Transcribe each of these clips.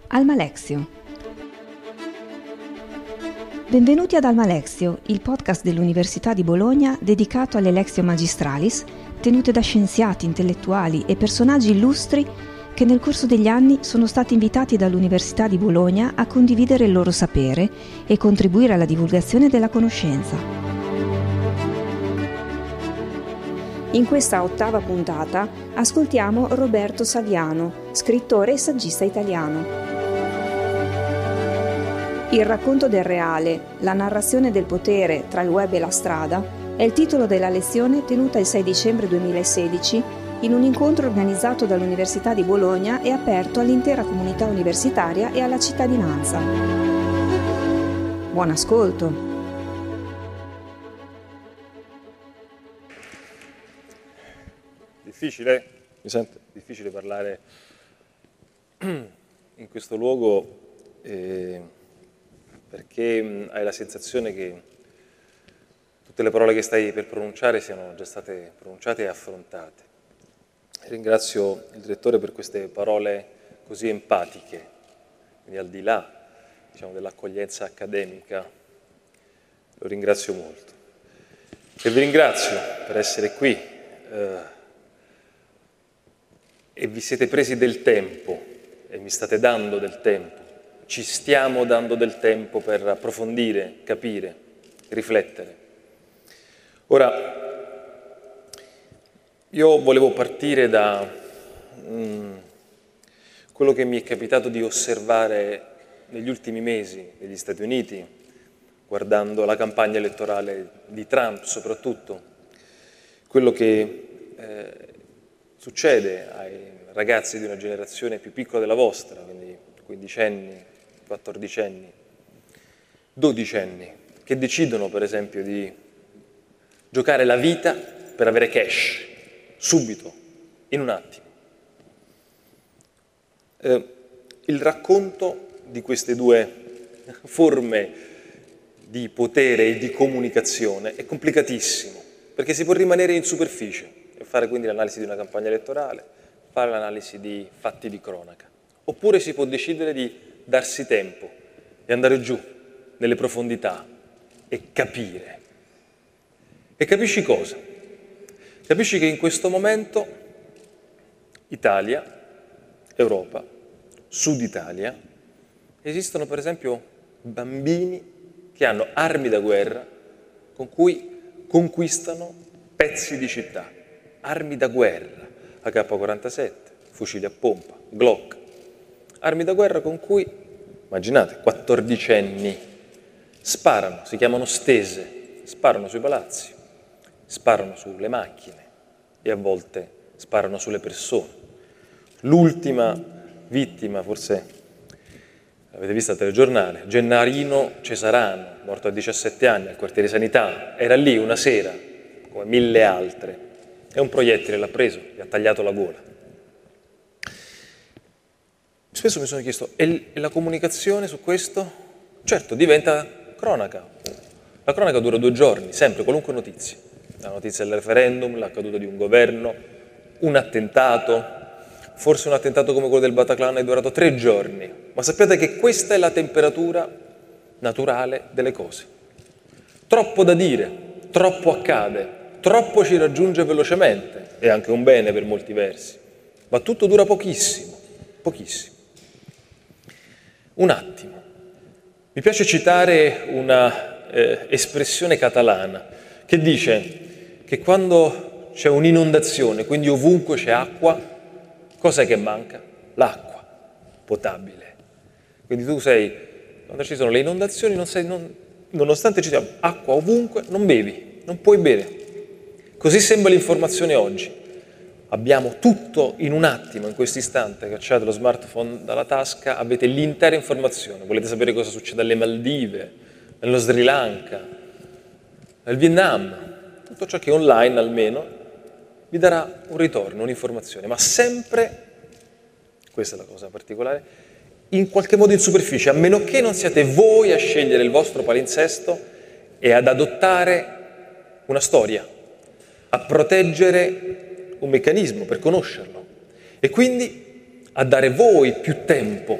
Almalexio. Benvenuti ad Almalexio, il podcast dell'Università di Bologna dedicato alle Lectio Magistralis, tenute da scienziati, intellettuali e personaggi illustri che nel corso degli anni sono stati invitati dall'Università di Bologna a condividere il loro sapere e contribuire alla divulgazione della conoscenza. In questa ottava puntata ascoltiamo Roberto Saviano, scrittore e saggista italiano. Il racconto del reale, la narrazione del potere tra il web e la strada è il titolo della lezione tenuta il 6 dicembre 2016 in un incontro organizzato dall'Università di Bologna e aperto all'intera comunità universitaria e alla cittadinanza. Buon ascolto! Difficile? Mi sente? Difficile parlare in questo luogo perché hai la sensazione che tutte le parole che stai per pronunciare siano già state pronunciate e affrontate. Ringrazio il direttore per queste parole così empatiche, quindi al di là, diciamo, dell'accoglienza accademica, lo ringrazio molto. E vi ringrazio per essere qui. E vi siete presi del tempo e mi state dando del tempo, ci stiamo dando del tempo per approfondire, capire, riflettere. Ora, io volevo partire da quello che mi è capitato di osservare negli ultimi mesi negli Stati Uniti, guardando la campagna elettorale di Trump soprattutto, quello che succede ai ragazzi di una generazione più piccola della vostra, quindi 15enni, 14enni, 12enni, che decidono per esempio di giocare la vita per avere cash, subito, in un attimo. Il racconto di queste due forme di potere e di comunicazione è complicatissimo, perché si può rimanere in superficie e fare quindi l'analisi di una campagna elettorale, fare l'analisi di fatti di cronaca. Oppure si può decidere di darsi tempo e andare giù nelle profondità e capire. E capisci cosa? Capisci che in questo momento Italia, Europa, Sud Italia, esistono per esempio bambini che hanno armi da guerra con cui conquistano pezzi di città. Armi da guerra, AK-47, fucili a pompa, Glock. Armi da guerra con cui, immaginate, 14enni sparano, si chiamano stese, sparano sui palazzi, sparano sulle macchine e a volte sparano sulle persone. L'ultima vittima, forse l'avete vista al telegiornale, Gennarino Cesarano, morto a 17 anni al quartiere Sanità, era lì una sera, come 1000 altre, e un proiettile l'ha preso, gli ha tagliato la gola. Spesso mi sono chiesto, e la comunicazione su questo? Certo, diventa cronaca. La cronaca dura 2 giorni, sempre, qualunque notizia. La notizia del referendum, la caduta di un governo, un attentato, forse un attentato come quello del Bataclan è durato 3 giorni. Ma sappiate che questa è la temperatura naturale delle cose. Troppo da dire, troppo accade. Troppo ci raggiunge velocemente, è anche un bene per molti versi, ma tutto dura pochissimo, pochissimo. Un attimo. Mi piace citare una espressione catalana che dice che quando c'è un'inondazione, quindi ovunque c'è acqua, cos'è che manca? L'acqua potabile. Quindi tu quando ci sono le inondazioni, nonostante ci sia acqua ovunque, non bevi, non puoi bere. Così sembra l'informazione oggi. Abbiamo tutto in un attimo, in questo istante, cacciate lo smartphone dalla tasca, avete l'intera informazione. Volete sapere cosa succede alle Maldive, nello Sri Lanka, nel Vietnam? Tutto ciò che online almeno vi darà un ritorno, un'informazione, ma sempre, questa è la cosa particolare, in qualche modo in superficie, a meno che non siate voi a scegliere il vostro palinsesto e ad adottare una storia, a proteggere un meccanismo per conoscerlo e quindi a dare voi più tempo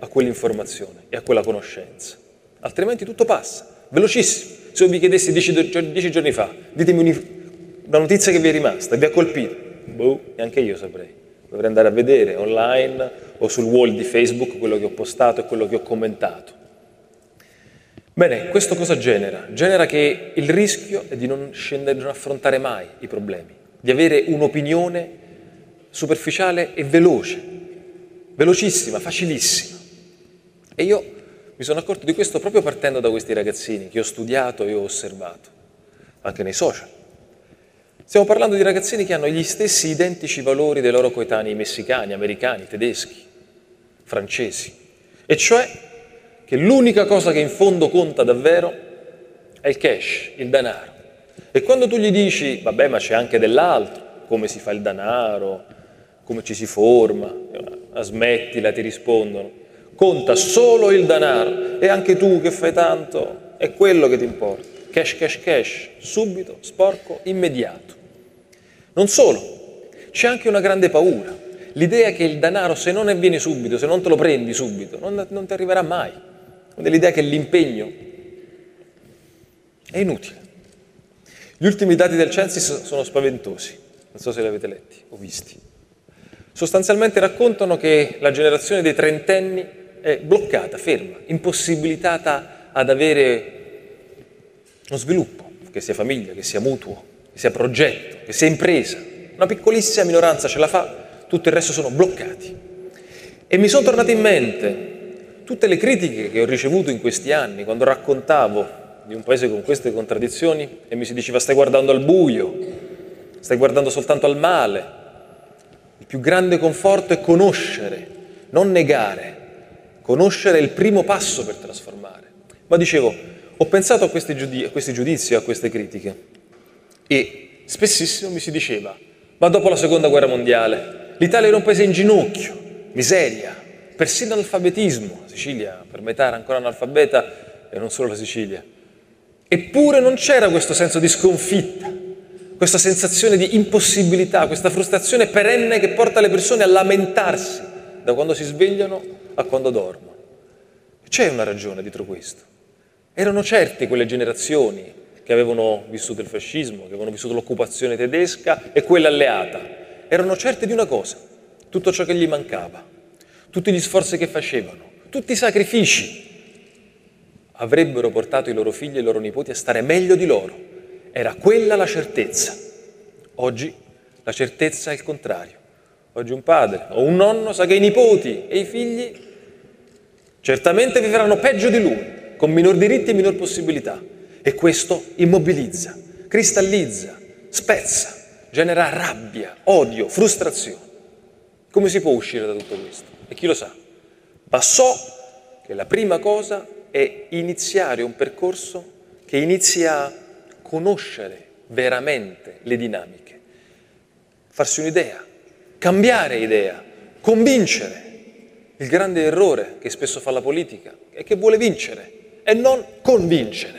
a quell'informazione e a quella conoscenza. Altrimenti tutto passa, velocissimo. Se io vi chiedessi 10 giorni fa, ditemi una notizia che vi è rimasta, vi ha colpito, neanche io saprei. Dovrei andare a vedere online o sul wall di Facebook quello che ho postato e quello che ho commentato. Bene, questo cosa genera? Genera che il rischio è di non scendere, di non affrontare mai i problemi, di avere un'opinione superficiale e veloce, velocissima, facilissima. E io mi sono accorto di questo proprio partendo da questi ragazzini che ho studiato e ho osservato, anche nei social. Stiamo parlando di ragazzini che hanno gli stessi identici valori dei loro coetanei messicani, americani, tedeschi, francesi, e cioè che l'unica cosa che in fondo conta davvero è il cash, il denaro. E quando tu gli dici, vabbè, ma c'è anche dell'altro, come si fa il denaro, come ci si forma, smettila, ti rispondono, conta solo il denaro, e anche tu che fai tanto, è quello che ti importa. Cash, cash, cash, subito, sporco, immediato. Non solo, c'è anche una grande paura. L'idea che il denaro, se non avviene subito, se non te lo prendi subito, non ti arriverà mai. L'idea che l'impegno è inutile. Gli ultimi dati del Censis sono spaventosi, non so se li avete letti o visti. Sostanzialmente raccontano che la generazione dei trentenni è bloccata, ferma, impossibilitata ad avere uno sviluppo, che sia famiglia, che sia mutuo, che sia progetto, che sia impresa. Una piccolissima minoranza ce la fa, tutto il resto sono bloccati. E mi sono tornate in mente tutte le critiche che ho ricevuto in questi anni, quando raccontavo di un paese con queste contraddizioni e mi si diceva stai guardando al buio, stai guardando soltanto al male. Il più grande conforto è conoscere, non negare. Conoscere è il primo passo per trasformare. Ma dicevo, ho pensato a questi giudizi, a queste critiche, e spessissimo mi si diceva, ma dopo la seconda guerra mondiale l'Italia era un paese in ginocchio, miseria, persino analfabetismo, la Sicilia per metà era ancora analfabeta e non solo la Sicilia. Eppure non c'era questo senso di sconfitta, questa sensazione di impossibilità, questa frustrazione perenne che porta le persone a lamentarsi da quando si svegliano a quando dormono. C'è una ragione dietro questo. Erano certe quelle generazioni che avevano vissuto il fascismo, che avevano vissuto l'occupazione tedesca e quella alleata. Erano certe di una cosa, tutto ciò che gli mancava, tutti gli sforzi che facevano, tutti i sacrifici avrebbero portato i loro figli e i loro nipoti a stare meglio di loro. Era quella la certezza. Oggi la certezza è il contrario. Oggi un padre o un nonno sa che i nipoti e i figli certamente vivranno peggio di lui, con minor diritti e minor possibilità. E questo immobilizza, cristallizza, spezza, genera rabbia, odio, frustrazione. Come si può uscire da tutto questo? E chi lo sa? Ma so che la prima cosa è iniziare un percorso che inizia a conoscere veramente le dinamiche, farsi un'idea, cambiare idea, convincere. Il grande errore che spesso fa la politica è che vuole vincere e non convincere.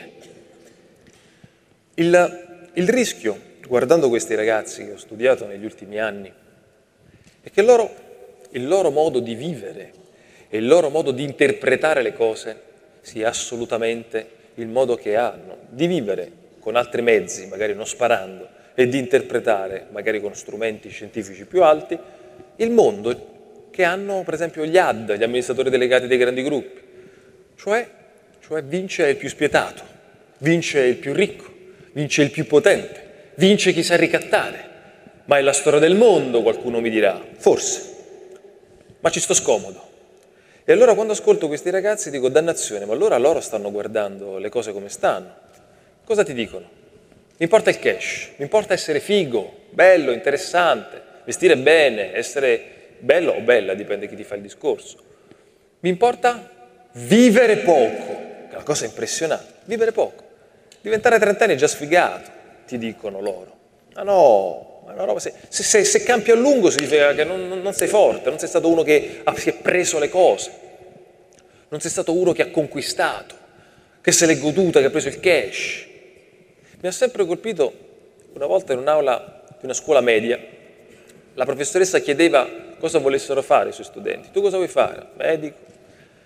Il rischio, guardando questi ragazzi che ho studiato negli ultimi anni, è che il loro modo di vivere e il loro modo di interpretare le cose sia assolutamente il modo che hanno di vivere con altri mezzi, magari non sparando, e di interpretare, magari con strumenti scientifici più alti, il mondo che hanno, per esempio, gli AD, gli amministratori delegati dei grandi gruppi. Cioè vince il più spietato, vince il più ricco, vince il più potente, vince chi sa ricattare. Ma è la storia del mondo, qualcuno mi dirà, forse, ma ci sto scomodo. E allora quando ascolto questi ragazzi dico, dannazione, ma allora loro stanno guardando le cose come stanno. Cosa ti dicono? Mi importa il cash, mi importa essere figo, bello, interessante, vestire bene, essere bello o bella, dipende chi ti fa il discorso. Mi importa vivere poco, che è una cosa impressionante, vivere poco. Diventare 30 anni è già sfigato, ti dicono loro. Ma no, ma una roba, se campi a lungo significa che non sei forte, non sei stato uno che si è preso le cose, non sei stato uno che ha conquistato, che se l'è goduta, che ha preso il cash. Mi ha sempre colpito, una volta in un'aula di una scuola media, la professoressa chiedeva cosa volessero fare i suoi studenti. Tu cosa vuoi fare? Medico?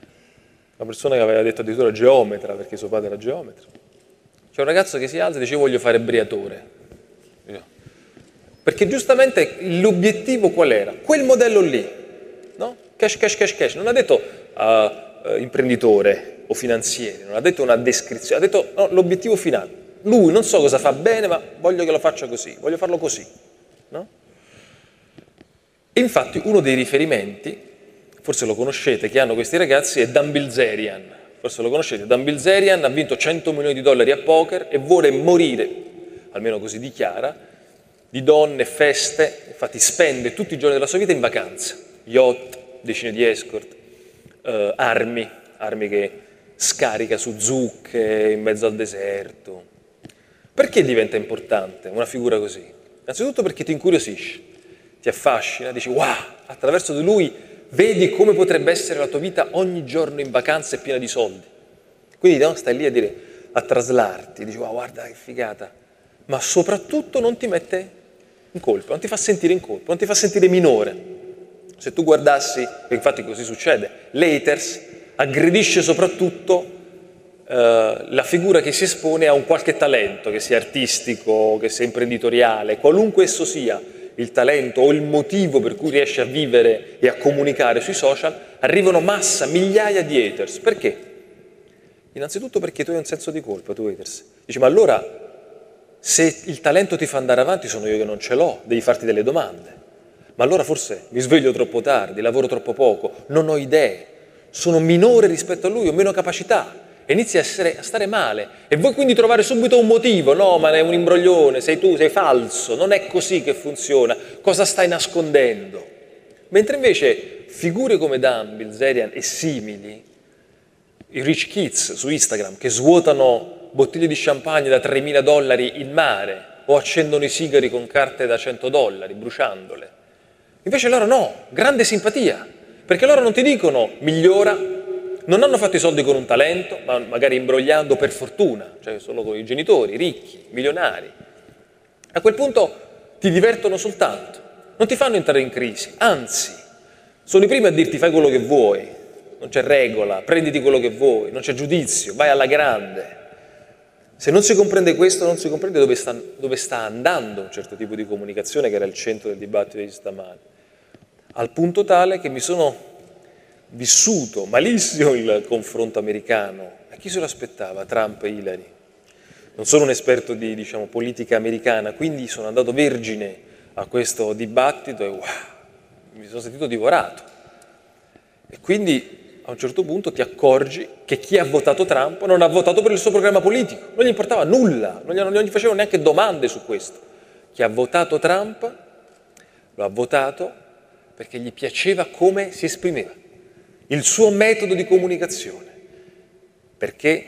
una persona che aveva detto addirittura geometra, perché suo padre era geometra. C'è un ragazzo che si alza e dice: voglio fare briatore. Perché giustamente l'obiettivo qual era? Quel modello lì, no? Cash, cash, cash, cash. Non ha detto imprenditore o finanziere, non ha detto una descrizione, ha detto no, l'obiettivo finale. Lui non so cosa fa bene, ma voglio che lo faccia così, voglio farlo così, no? Infatti uno dei riferimenti, forse lo conoscete, che hanno questi ragazzi è Dan Bilzerian. Forse lo conoscete, Dan Bilzerian ha vinto $100 milioni a poker e vuole morire, almeno così dichiara, di donne, feste, infatti spende tutti i giorni della sua vita in vacanze, yacht, decine di escort, armi che scarica su zucche in mezzo al deserto. Perché diventa importante una figura così? Innanzitutto perché ti incuriosisce, ti affascina, dici wow, attraverso di lui vedi come potrebbe essere la tua vita ogni giorno in vacanza e piena di soldi. Quindi no, stai lì a traslarti, dici wow, guarda che figata, ma soprattutto non ti mette in colpa, non ti fa sentire in colpa, non ti fa sentire minore. Se tu guardassi, e infatti così succede, l'haters aggredisce soprattutto la figura che si espone a un qualche talento, che sia artistico, che sia imprenditoriale, qualunque esso sia, il talento o il motivo per cui riesce a vivere e a comunicare sui social, arrivano massa, migliaia di haters. Perché? Innanzitutto perché tu hai un senso di colpa, tu haters. Dici, ma allora se il talento ti fa andare avanti sono io che non ce l'ho, devi farti delle domande. Ma allora forse mi sveglio troppo tardi, lavoro troppo poco, non ho idee, sono minore rispetto a lui, ho meno capacità. E inizi a stare male e vuoi quindi trovare subito un motivo. No, ma è un imbroglione, sei tu, sei falso, non è così che funziona, cosa stai nascondendo? Mentre invece figure come Dan Bilzerian e simili, i rich kids su Instagram che svuotano bottiglie di champagne da $3.000 in mare o accendono i sigari con carte da $100 bruciandole, invece loro no, grande simpatia, perché loro non ti dicono migliora. Non hanno fatto i soldi con un talento, ma magari imbrogliando per fortuna, cioè solo con i genitori, ricchi, milionari. A quel punto ti divertono soltanto, non ti fanno entrare in crisi, anzi, sono i primi a dirti fai quello che vuoi, non c'è regola, prenditi quello che vuoi, non c'è giudizio, vai alla grande. Se non si comprende questo, non si comprende dove sta andando un certo tipo di comunicazione che era il centro del dibattito di stamani, al punto tale che mi sono vissuto malissimo il confronto americano. E chi se lo aspettava? Trump e Hillary. Non sono un esperto di politica americana, quindi sono andato vergine a questo dibattito e wow, mi sono sentito divorato. E quindi a un certo punto ti accorgi che chi ha votato Trump non ha votato per il suo programma politico, non gli importava nulla, non gli facevano neanche domande su questo. Chi ha votato Trump lo ha votato perché gli piaceva come si esprimeva, il suo metodo di comunicazione, perché,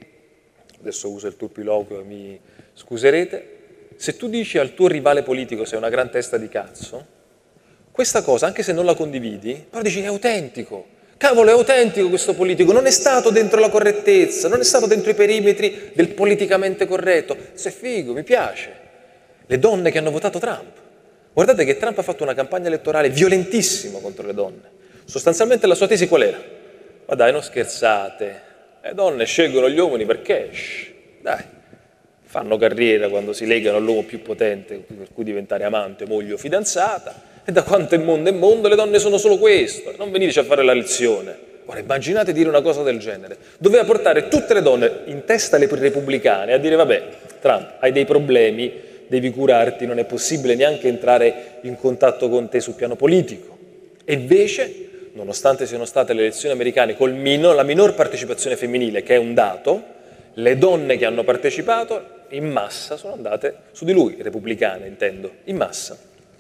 adesso uso il turpiloquio, mi scuserete, se tu dici al tuo rivale politico sei una gran testa di cazzo, questa cosa, anche se non la condividi, però dici è autentico, cavolo è autentico questo politico, non è stato dentro la correttezza, non è stato dentro i perimetri del politicamente corretto, sei figo, mi piace. Le donne che hanno votato Trump, guardate che Trump ha fatto una campagna elettorale violentissima contro le donne. Sostanzialmente la sua tesi qual era? Ma dai, non scherzate, le donne scelgono gli uomini per cash, dai, fanno carriera quando si legano all'uomo più potente, per cui diventare amante, moglie o fidanzata, e da quanto è mondo le donne sono solo questo, non veniteci a fare la lezione. Ora immaginate dire una cosa del genere, doveva portare tutte le donne in testa alle repubblicane a dire vabbè, Trump, hai dei problemi, devi curarti, non è possibile neanche entrare in contatto con te sul piano politico. E invece, nonostante siano state le elezioni americane con la minor partecipazione femminile, che è un dato, le donne che hanno partecipato in massa sono andate su di lui, repubblicane intendo, in massa.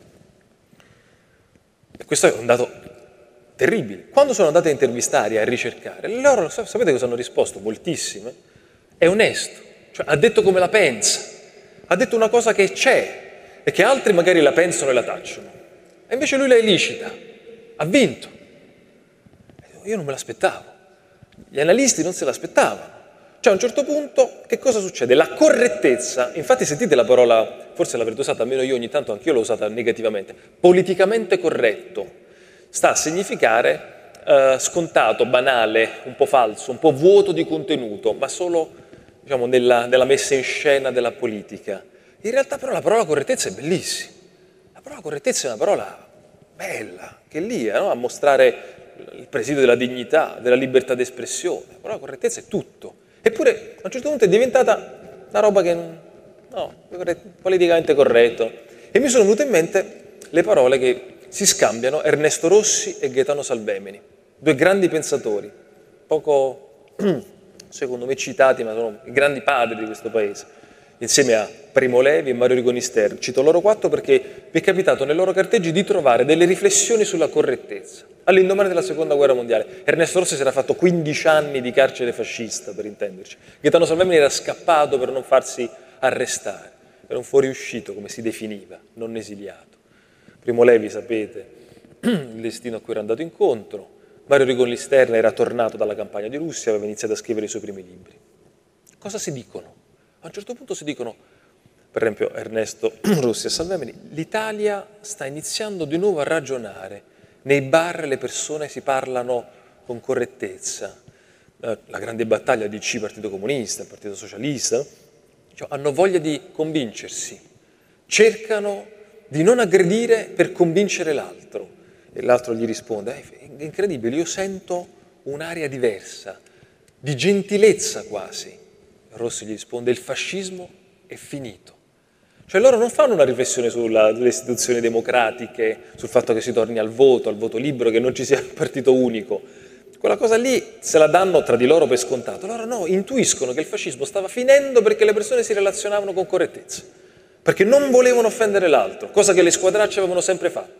E questo è un dato terribile. Quando sono andate a intervistare e a ricercare, loro sapete cosa hanno risposto? Moltissime. È onesto, cioè ha detto come la pensa, ha detto una cosa che c'è e che altri magari la pensano e la tacciono. E invece lui la elicita, ha vinto. Io non me l'aspettavo, gli analisti non se l'aspettavano. Cioè a un certo punto che cosa succede? La correttezza, infatti sentite la parola, forse l'avrete usata, almeno io ogni tanto anch'io l'ho usata negativamente, politicamente corretto, sta a significare scontato, banale, un po' falso, un po' vuoto di contenuto, ma solo, diciamo, nella messa in scena della politica. In realtà però la parola correttezza è bellissima. La parola correttezza è una parola bella, che è lì, no? A mostrare il presidio della dignità, della libertà d'espressione. La parola correttezza è tutto. Eppure a un certo punto è diventata una roba che no, politicamente corretto. E mi sono venute in mente le parole che si scambiano Ernesto Rossi e Gaetano Salvemini, due grandi pensatori, poco, secondo me, citati, ma sono i grandi padri di questo paese, insieme a Primo Levi e Mario Rigoni Stern. Cito loro quattro perché mi è capitato nei loro carteggi di trovare delle riflessioni sulla correttezza. All'indomani della Seconda Guerra Mondiale, Ernesto Rossi si era fatto 15 anni di carcere fascista, per intenderci. Gaetano Salvemini era scappato per non farsi arrestare, era un fuoriuscito, come si definiva, non esiliato. Primo Levi, sapete, il destino a cui era andato incontro. Mario Rigoni Stern era tornato dalla campagna di Russia, aveva iniziato a scrivere i suoi primi libri. Cosa si dicono? A un certo punto si dicono, per esempio Ernesto Rossi e Salvemini, l'Italia sta iniziando di nuovo a ragionare. Nei bar le persone si parlano con correttezza. La grande battaglia di C, Partito Comunista, il Partito Socialista, cioè, hanno voglia di convincersi, cercano di non aggredire per convincere l'altro. E l'altro gli risponde, è incredibile, io sento un'aria diversa, di gentilezza quasi. Rossi gli risponde, il fascismo è finito. Cioè loro non fanno una riflessione sulle istituzioni democratiche, sul fatto che si torni al voto libero, che non ci sia un partito unico. Quella cosa lì se la danno tra di loro per scontato. Loro no, intuiscono che il fascismo stava finendo perché le persone si relazionavano con correttezza, perché non volevano offendere l'altro, cosa che le squadracce avevano sempre fatto.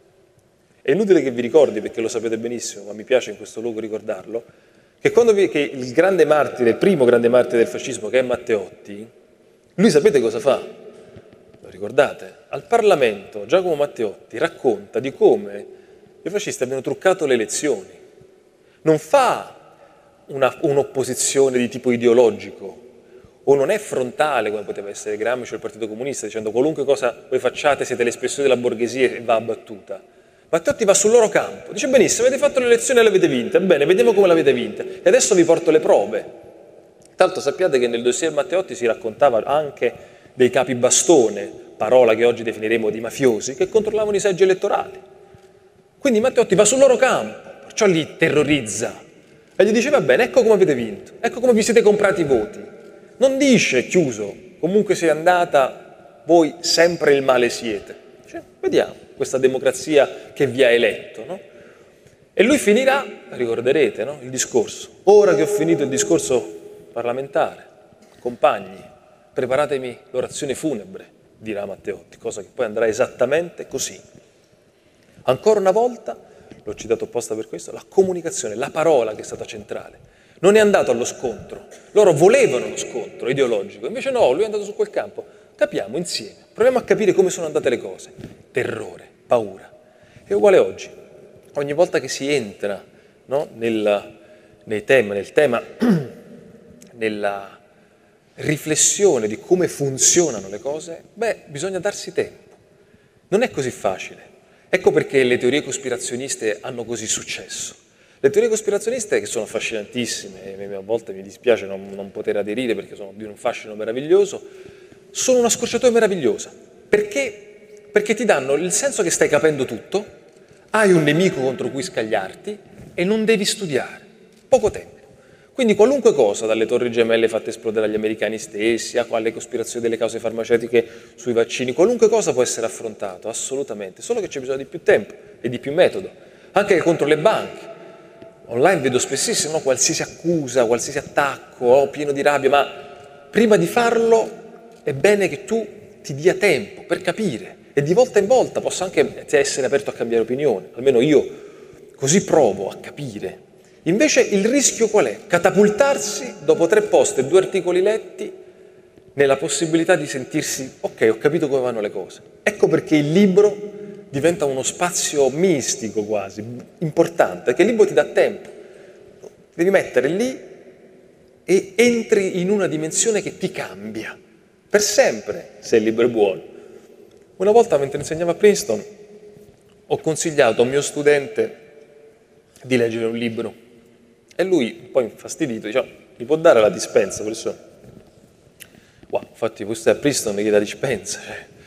È inutile che vi ricordi, perché lo sapete benissimo, ma mi piace in questo luogo ricordarlo, che che il grande martire, il primo grande martire del fascismo, che è Matteotti, lui sapete cosa fa? Lo ricordate? Al Parlamento Giacomo Matteotti racconta di come i fascisti abbiano truccato le elezioni. Non fa un'opposizione di tipo ideologico, o non è frontale come poteva essere Gramsci o il Partito Comunista, dicendo qualunque cosa voi facciate siete l'espressione della borghesia e va abbattuta. Matteotti va sul loro campo, dice benissimo, avete fatto le elezioni e le avete vinte, bene, vediamo come l'avete vinta e adesso vi porto le prove. Tanto sappiate che nel dossier Matteotti si raccontava anche dei capi bastone, parola che oggi definiremo di mafiosi, che controllavano i seggi elettorali. Quindi Matteotti va sul loro campo, perciò li terrorizza e gli dice va bene, ecco come avete vinto, ecco come vi siete comprati i voti. Non dice chiuso, comunque sia andata, voi sempre il male siete. Cioè, vediamo questa democrazia che vi ha eletto, no? E lui finirà, ricorderete, no? Il discorso. Ora che ho finito il discorso parlamentare, compagni, preparatemi l'orazione funebre, dirà Matteotti, cosa che poi andrà esattamente così. Ancora una volta, l'ho citato apposta per questo, la comunicazione, la parola che è stata centrale. Non è andato allo scontro, loro volevano lo scontro ideologico, invece no, lui è andato su quel campo. Capiamo insieme, proviamo a capire come sono andate le cose. Terrore, paura. È uguale oggi. Ogni volta che si entra, no, nella riflessione di come funzionano le cose, bisogna darsi tempo. Non è così facile. Ecco perché le teorie cospirazioniste hanno così successo. Le teorie cospirazioniste, che sono affascinantissime, e a volte mi dispiace non poter aderire perché sono di un fascino meraviglioso, sono una scorciatoia meravigliosa. Perché? Perché ti danno il senso che stai capendo tutto, hai un nemico contro cui scagliarti e non devi studiare. Poco tempo. Quindi qualunque cosa, dalle torri gemelle fatte esplodere agli americani stessi, alle cospirazioni delle cause farmaceutiche sui vaccini, qualunque cosa può essere affrontato, assolutamente, solo che c'è bisogno di più tempo e di più metodo. Anche contro le banche. Online vedo spessissimo, no? Qualsiasi accusa, qualsiasi attacco, pieno di rabbia, ma prima di farlo è bene che tu ti dia tempo per capire e di volta in volta possa anche essere aperto a cambiare opinione, almeno io così provo a capire. Invece il rischio qual è? Catapultarsi dopo 3 post e 2 articoli letti nella possibilità di sentirsi ok, ho capito come vanno le cose. Ecco perché il libro diventa uno spazio mistico quasi, importante, perché il libro ti dà tempo. Devi mettere lì e entri in una dimensione che ti cambia, per sempre, se il libro è buono. Una volta, mentre insegnavo a Princeton, ho consigliato a un mio studente di leggere un libro. E lui, un po' infastidito, dice: mi può dare la dispensa, professore? Wow, infatti questo è a Princeton che la dispensa.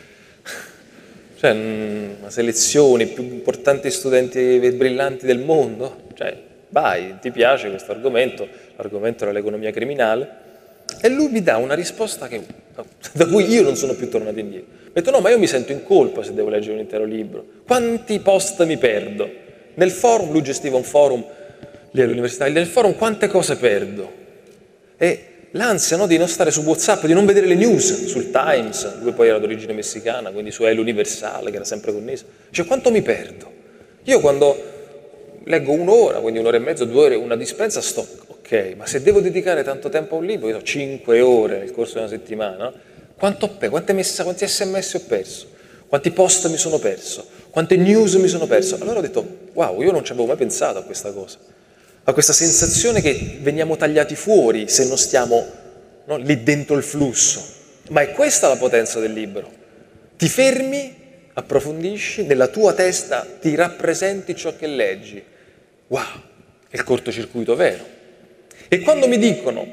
Cioè, una selezione, i più importanti studenti brillanti del mondo. Cioè, vai, ti piace questo argomento? L'argomento era l'economia criminale. E lui mi dà una risposta da cui io non sono più tornato indietro. Mi ha detto: no, ma io mi sento in colpa se devo leggere un intero libro. Quanti post mi perdo? Nel forum, lui gestiva un forum lì all'università, nel forum quante cose perdo? E l'ansia, no, di non stare su WhatsApp, di non vedere le news sul Times, lui poi era d'origine messicana, quindi su El Universale, che era sempre connesso. Cioè, quanto mi perdo? Io quando leggo un'ora, quindi un'ora e mezza, 2 ore, una dispensa, sto ok, ma se devo dedicare tanto tempo a un libro, io ho 5 ore nel corso di una settimana, quante sms ho perso? Quanti post mi sono perso? Quante news mi sono perso? Allora ho detto: wow, io non ci avevo mai pensato a questa cosa, a questa sensazione che veniamo tagliati fuori se non stiamo, no, lì dentro il flusso. Ma è questa la potenza del libro. Ti fermi, approfondisci, nella tua testa ti rappresenti ciò che leggi. Wow, è il cortocircuito vero. E quando mi dicono: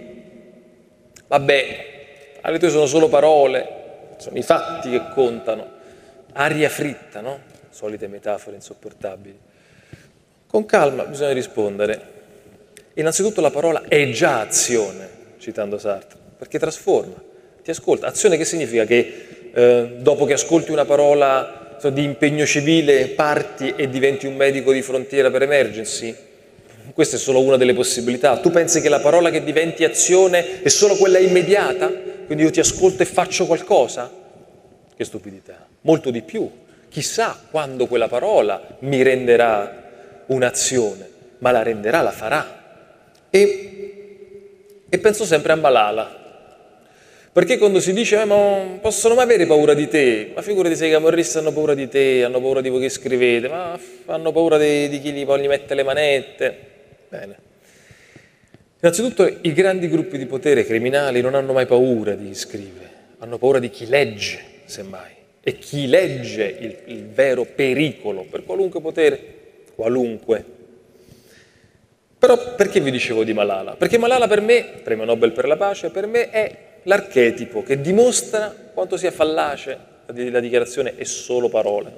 vabbè, alle tue sono solo parole, sono i fatti che contano, aria fritta, no? Solite metafore insopportabili. Con calma bisogna rispondere. Innanzitutto la parola è già azione, citando Sartre, perché trasforma, ti ascolta. Azione che significa? Che dopo che ascolti una parola di impegno civile parti e diventi un medico di frontiera per emergency? Questa è solo una delle possibilità. Tu pensi che la parola che diventi azione è solo quella immediata? Quindi io ti ascolto e faccio qualcosa? Che stupidità. Molto di più. Chissà quando quella parola mi renderà un'azione, ma la renderà, la farà. E penso sempre a Malala. Perché quando si dice: ma non possono mai avere paura di te? Ma figurati se i camorristi hanno paura di te, hanno paura di voi che scrivete, ma hanno paura di chi gli mette le manette. Bene. Innanzitutto i grandi gruppi di potere criminali non hanno mai paura di chi scrive, hanno paura di chi legge, semmai. E chi legge il vero pericolo per qualunque potere, qualunque. Però perché vi dicevo di Malala? Perché Malala per me, premio Nobel per la pace, per me è l'archetipo che dimostra quanto sia fallace la dichiarazione è solo parole.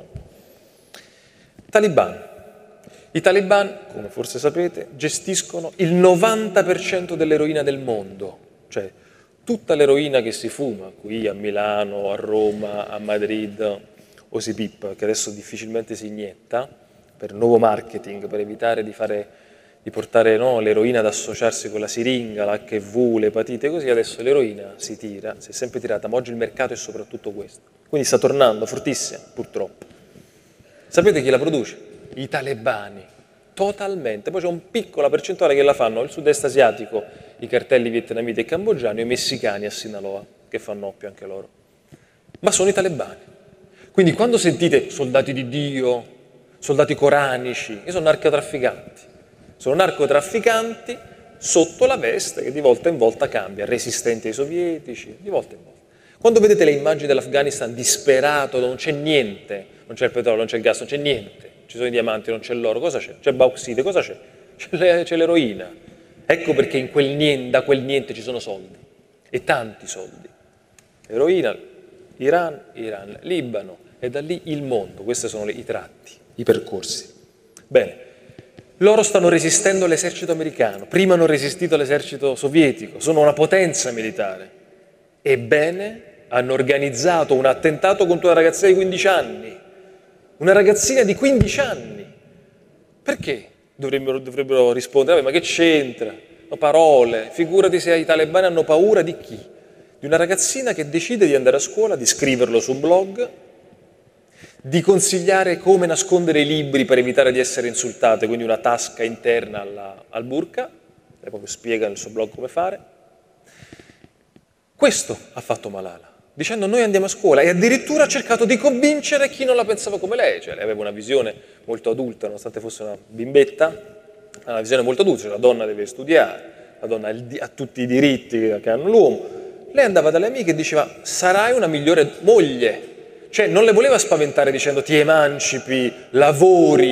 Taliban. I talebani, come forse sapete, gestiscono il 90% dell'eroina del mondo, cioè tutta l'eroina che si fuma qui a Milano, a Roma, a Madrid o si pippa, che adesso difficilmente si inietta per nuovo marketing, per evitare di portare l'eroina ad associarsi con la siringa, l'HIV, l'epatite, così adesso l'eroina si tira, si è sempre tirata, ma oggi il mercato è soprattutto questo. Quindi sta tornando fortissima, purtroppo. Sapete chi la produce? I talebani, totalmente. Poi c'è un piccola percentuale che la fanno il sud-est asiatico, i cartelli vietnamiti e cambogiani, e i messicani a Sinaloa, che fanno oppio anche loro. Ma sono i talebani. Quindi quando sentite soldati di Dio, soldati coranici, che sono narcotrafficanti. Sono narcotrafficanti sotto la veste che di volta in volta cambia, resistenti ai sovietici, di volta in volta. Quando vedete le immagini dell'Afghanistan disperato, non c'è niente, non c'è il petrolio, non c'è il gas, non c'è niente, ci sono i diamanti, non c'è l'oro, cosa c'è? C'è bauxite, cosa c'è? C'è l'eroina. Ecco perché in quel niente, da quel niente ci sono soldi, e tanti soldi. Eroina, Iran, Libano, e da lì il mondo. Questi sono i tratti, i percorsi. Bene, loro stanno resistendo all'esercito americano, prima hanno resistito all'esercito sovietico, sono una potenza militare. Ebbene, hanno organizzato un attentato contro una ragazzina di 15 anni. Una ragazzina di 15 anni. Perché? Dovrebbero rispondere: ma che c'entra? No, parole. Figurati se i talebani hanno paura di chi? Di una ragazzina che decide di andare a scuola, di scriverlo su blog, di consigliare come nascondere i libri per evitare di essere insultate, quindi una tasca interna al burqa, e proprio spiega nel suo blog come fare. Questo ha fatto Malala, dicendo: noi andiamo a scuola, e addirittura ha cercato di convincere chi non la pensava come lei, cioè lei aveva una visione molto adulta, nonostante fosse una bimbetta, ha una visione molto adulta, cioè la donna deve studiare, la donna ha tutti i diritti che hanno l'uomo. Lei andava dalle amiche e diceva: sarai una migliore moglie, cioè non le voleva spaventare dicendo ti emancipi, lavori,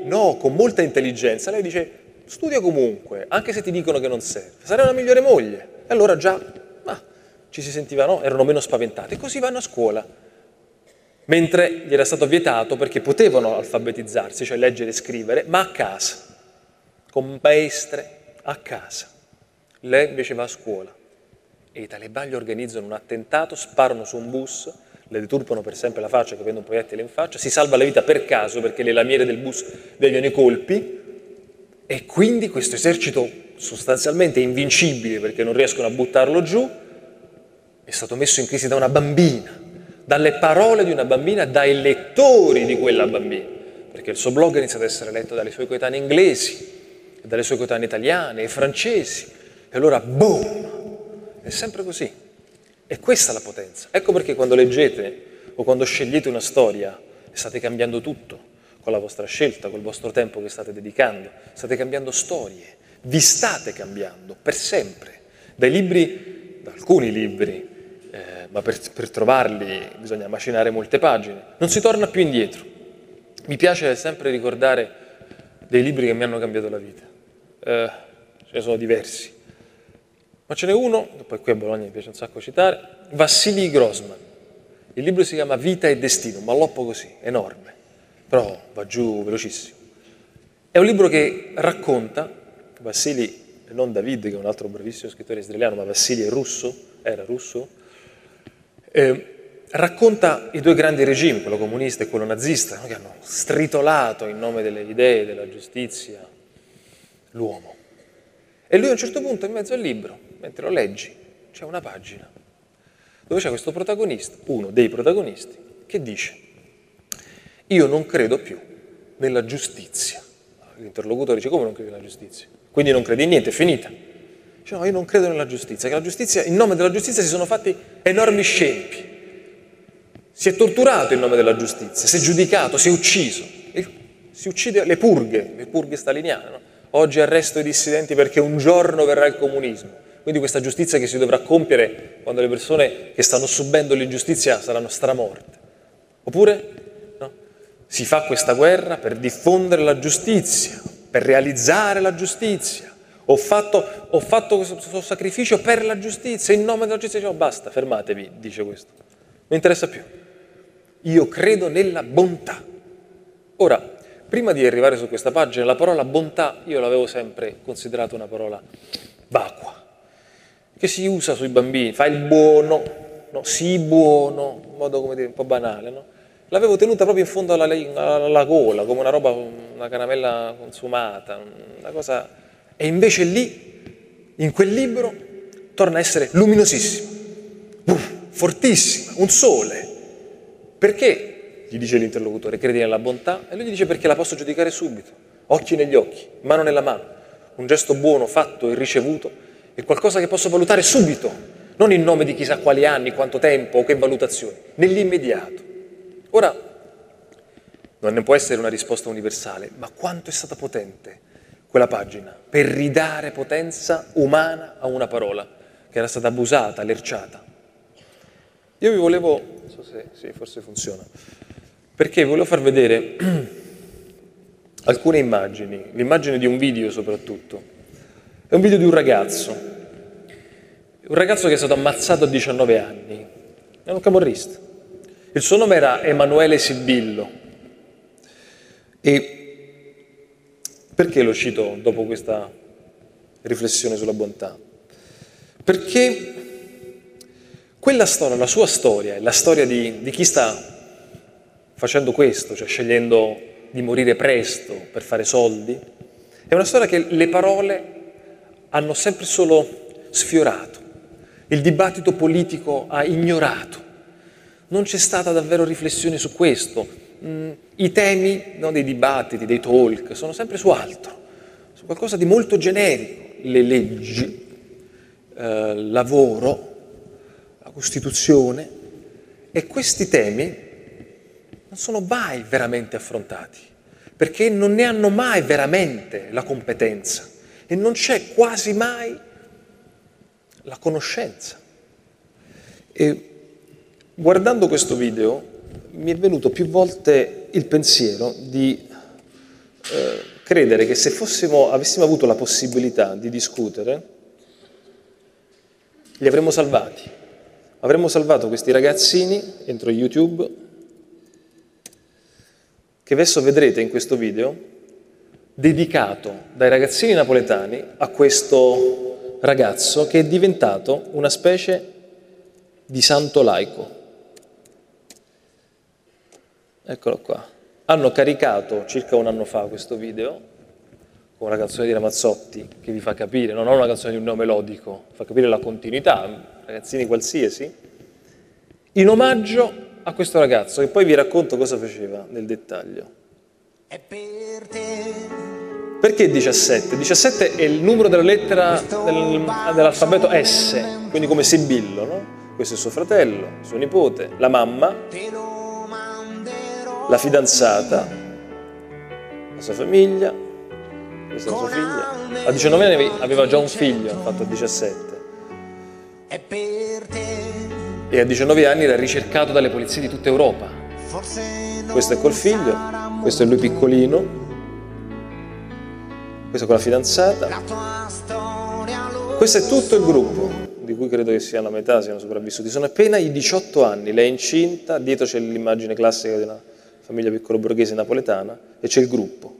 no, con molta intelligenza, lei dice studia comunque, anche se ti dicono che non serve, sarai una migliore moglie. E allora già ci si sentiva, no? Erano meno spaventati, e così vanno a scuola. Mentre gli era stato vietato perché potevano alfabetizzarsi, cioè leggere e scrivere, ma a casa, con maestre a casa. Lei invece va a scuola e i talebani gli organizzano un attentato, sparano su un bus, le deturpano per sempre la faccia, capendo un proiettile in faccia, si salva la vita per caso perché le lamiere del bus deviano i colpi, e quindi questo esercito sostanzialmente invincibile perché non riescono a buttarlo giù è stato messo in crisi da una bambina, dalle parole di una bambina, dai lettori di quella bambina, perché il suo blog inizia ad essere letto dalle sue coetanee inglesi, dalle sue coetanee italiane e francesi, e allora boom, è sempre così. E questa è la potenza. Ecco perché quando leggete o quando scegliete una storia state cambiando tutto con la vostra scelta, col vostro tempo che state dedicando, state cambiando storie, vi state cambiando per sempre. Dai libri, da alcuni libri, ma per trovarli bisogna macinare molte pagine, non si torna più indietro. Mi piace sempre ricordare dei libri che mi hanno cambiato la vita, ce ne sono diversi, ma ce n'è uno, che poi qui a Bologna mi piace un sacco citare, Vassili Grossman. Il libro si chiama Vita e Destino, un malloppo così, enorme, però va giù velocissimo. È un libro che racconta, Vassili, non David, che è un altro bravissimo scrittore israeliano, ma Vassili è russo, era russo, racconta i due grandi regimi, quello comunista e quello nazista, no, che hanno stritolato in nome delle idee, della giustizia, l'uomo. E lui a un certo punto in mezzo al libro, mentre lo leggi, c'è una pagina dove c'è questo protagonista, uno dei protagonisti, che dice: io non credo più nella giustizia. L'interlocutore dice: come non credi nella giustizia? Quindi non credi in niente, è finita. Dice: no, io non credo nella giustizia, che la giustizia, in nome della giustizia si sono fatti enormi scempi. Si è torturato in nome della giustizia, si è giudicato, si è ucciso. Si uccide le purghe staliniane, no? Oggi arresto i dissidenti perché un giorno verrà il comunismo. Quindi questa giustizia che si dovrà compiere quando le persone che stanno subendo l'ingiustizia saranno stramorte. Oppure no? Si fa questa guerra per diffondere la giustizia, per realizzare la giustizia. Ho fatto questo sacrificio per la giustizia, in nome della giustizia. No, basta, fermatevi, dice questo. Non mi interessa più. Io credo nella bontà. Ora, prima di arrivare su questa pagina, la parola bontà io l'avevo sempre considerata una parola vacua, che si usa sui bambini, fai il buono, no? Sii buono, in modo, come dire, un po' banale, no? L'avevo tenuta proprio in fondo alla gola, come una roba, una caramella consumata, una cosa. E invece lì, in quel libro, torna a essere luminosissima, fortissima, un sole. Perché? Gli dice l'interlocutore, credi nella bontà? E lui gli dice: perché la posso giudicare subito, occhi negli occhi, mano nella mano. Un gesto buono fatto e ricevuto è qualcosa che posso valutare subito, non in nome di chissà quali anni, quanto tempo o che valutazioni, nell'immediato. Ora, non ne può essere una risposta universale, ma quanto è stata potente quella pagina per ridare potenza umana a una parola che era stata abusata, lerciata. Io vi volevo, non so se sì, forse funziona, perché volevo far vedere alcune immagini, l'immagine di un video soprattutto. È un video di un ragazzo che è stato ammazzato a 19 anni, è un camorrista. Il suo nome era Emanuele Sibillo. E perché lo cito dopo questa riflessione sulla bontà? Perché quella storia, la sua storia, è la storia di chi sta facendo questo, cioè scegliendo di morire presto per fare soldi, è una storia che le parole hanno sempre solo sfiorato, il dibattito politico ha ignorato, non c'è stata davvero riflessione su questo. I temi, no, dei dibattiti, dei talk, sono sempre su altro, su qualcosa di molto generico, le leggi, lavoro, la Costituzione, e questi temi non sono mai veramente affrontati, perché non ne hanno mai veramente la competenza e non c'è quasi mai la conoscenza. E guardando questo video mi è venuto più volte il pensiero di credere che se avessimo avuto la possibilità di discutere, li avremmo salvati. Avremmo salvato questi ragazzini entro YouTube, che adesso vedrete in questo video, dedicato dai ragazzini napoletani a questo ragazzo che è diventato una specie di santo laico. Eccolo qua. Hanno caricato circa un anno fa questo video con una canzone di Ramazzotti che vi fa capire, non una canzone di un neomelodico, fa capire la continuità, ragazzini qualsiasi, in omaggio a questo ragazzo, che poi vi racconto cosa faceva nel dettaglio. È per te. Perché 17? 17 è il numero della lettera dell'alfabeto S, quindi come sibillo, no? Questo è suo fratello, suo nipote, la mamma, la fidanzata, la sua famiglia, questa è la sua figlia. A 19 anni aveva già un figlio, ha fatto 17. È per te. E a 19 anni era ricercato dalle polizie di tutta Europa. Questo è col figlio, questo è lui piccolino, questo con la fidanzata. Questo è tutto il gruppo, di cui credo che sia la metà siano sopravvissuti. Sono appena i 18 anni, lei è incinta, dietro c'è l'immagine classica di una famiglia piccolo borghese napoletana e c'è il gruppo.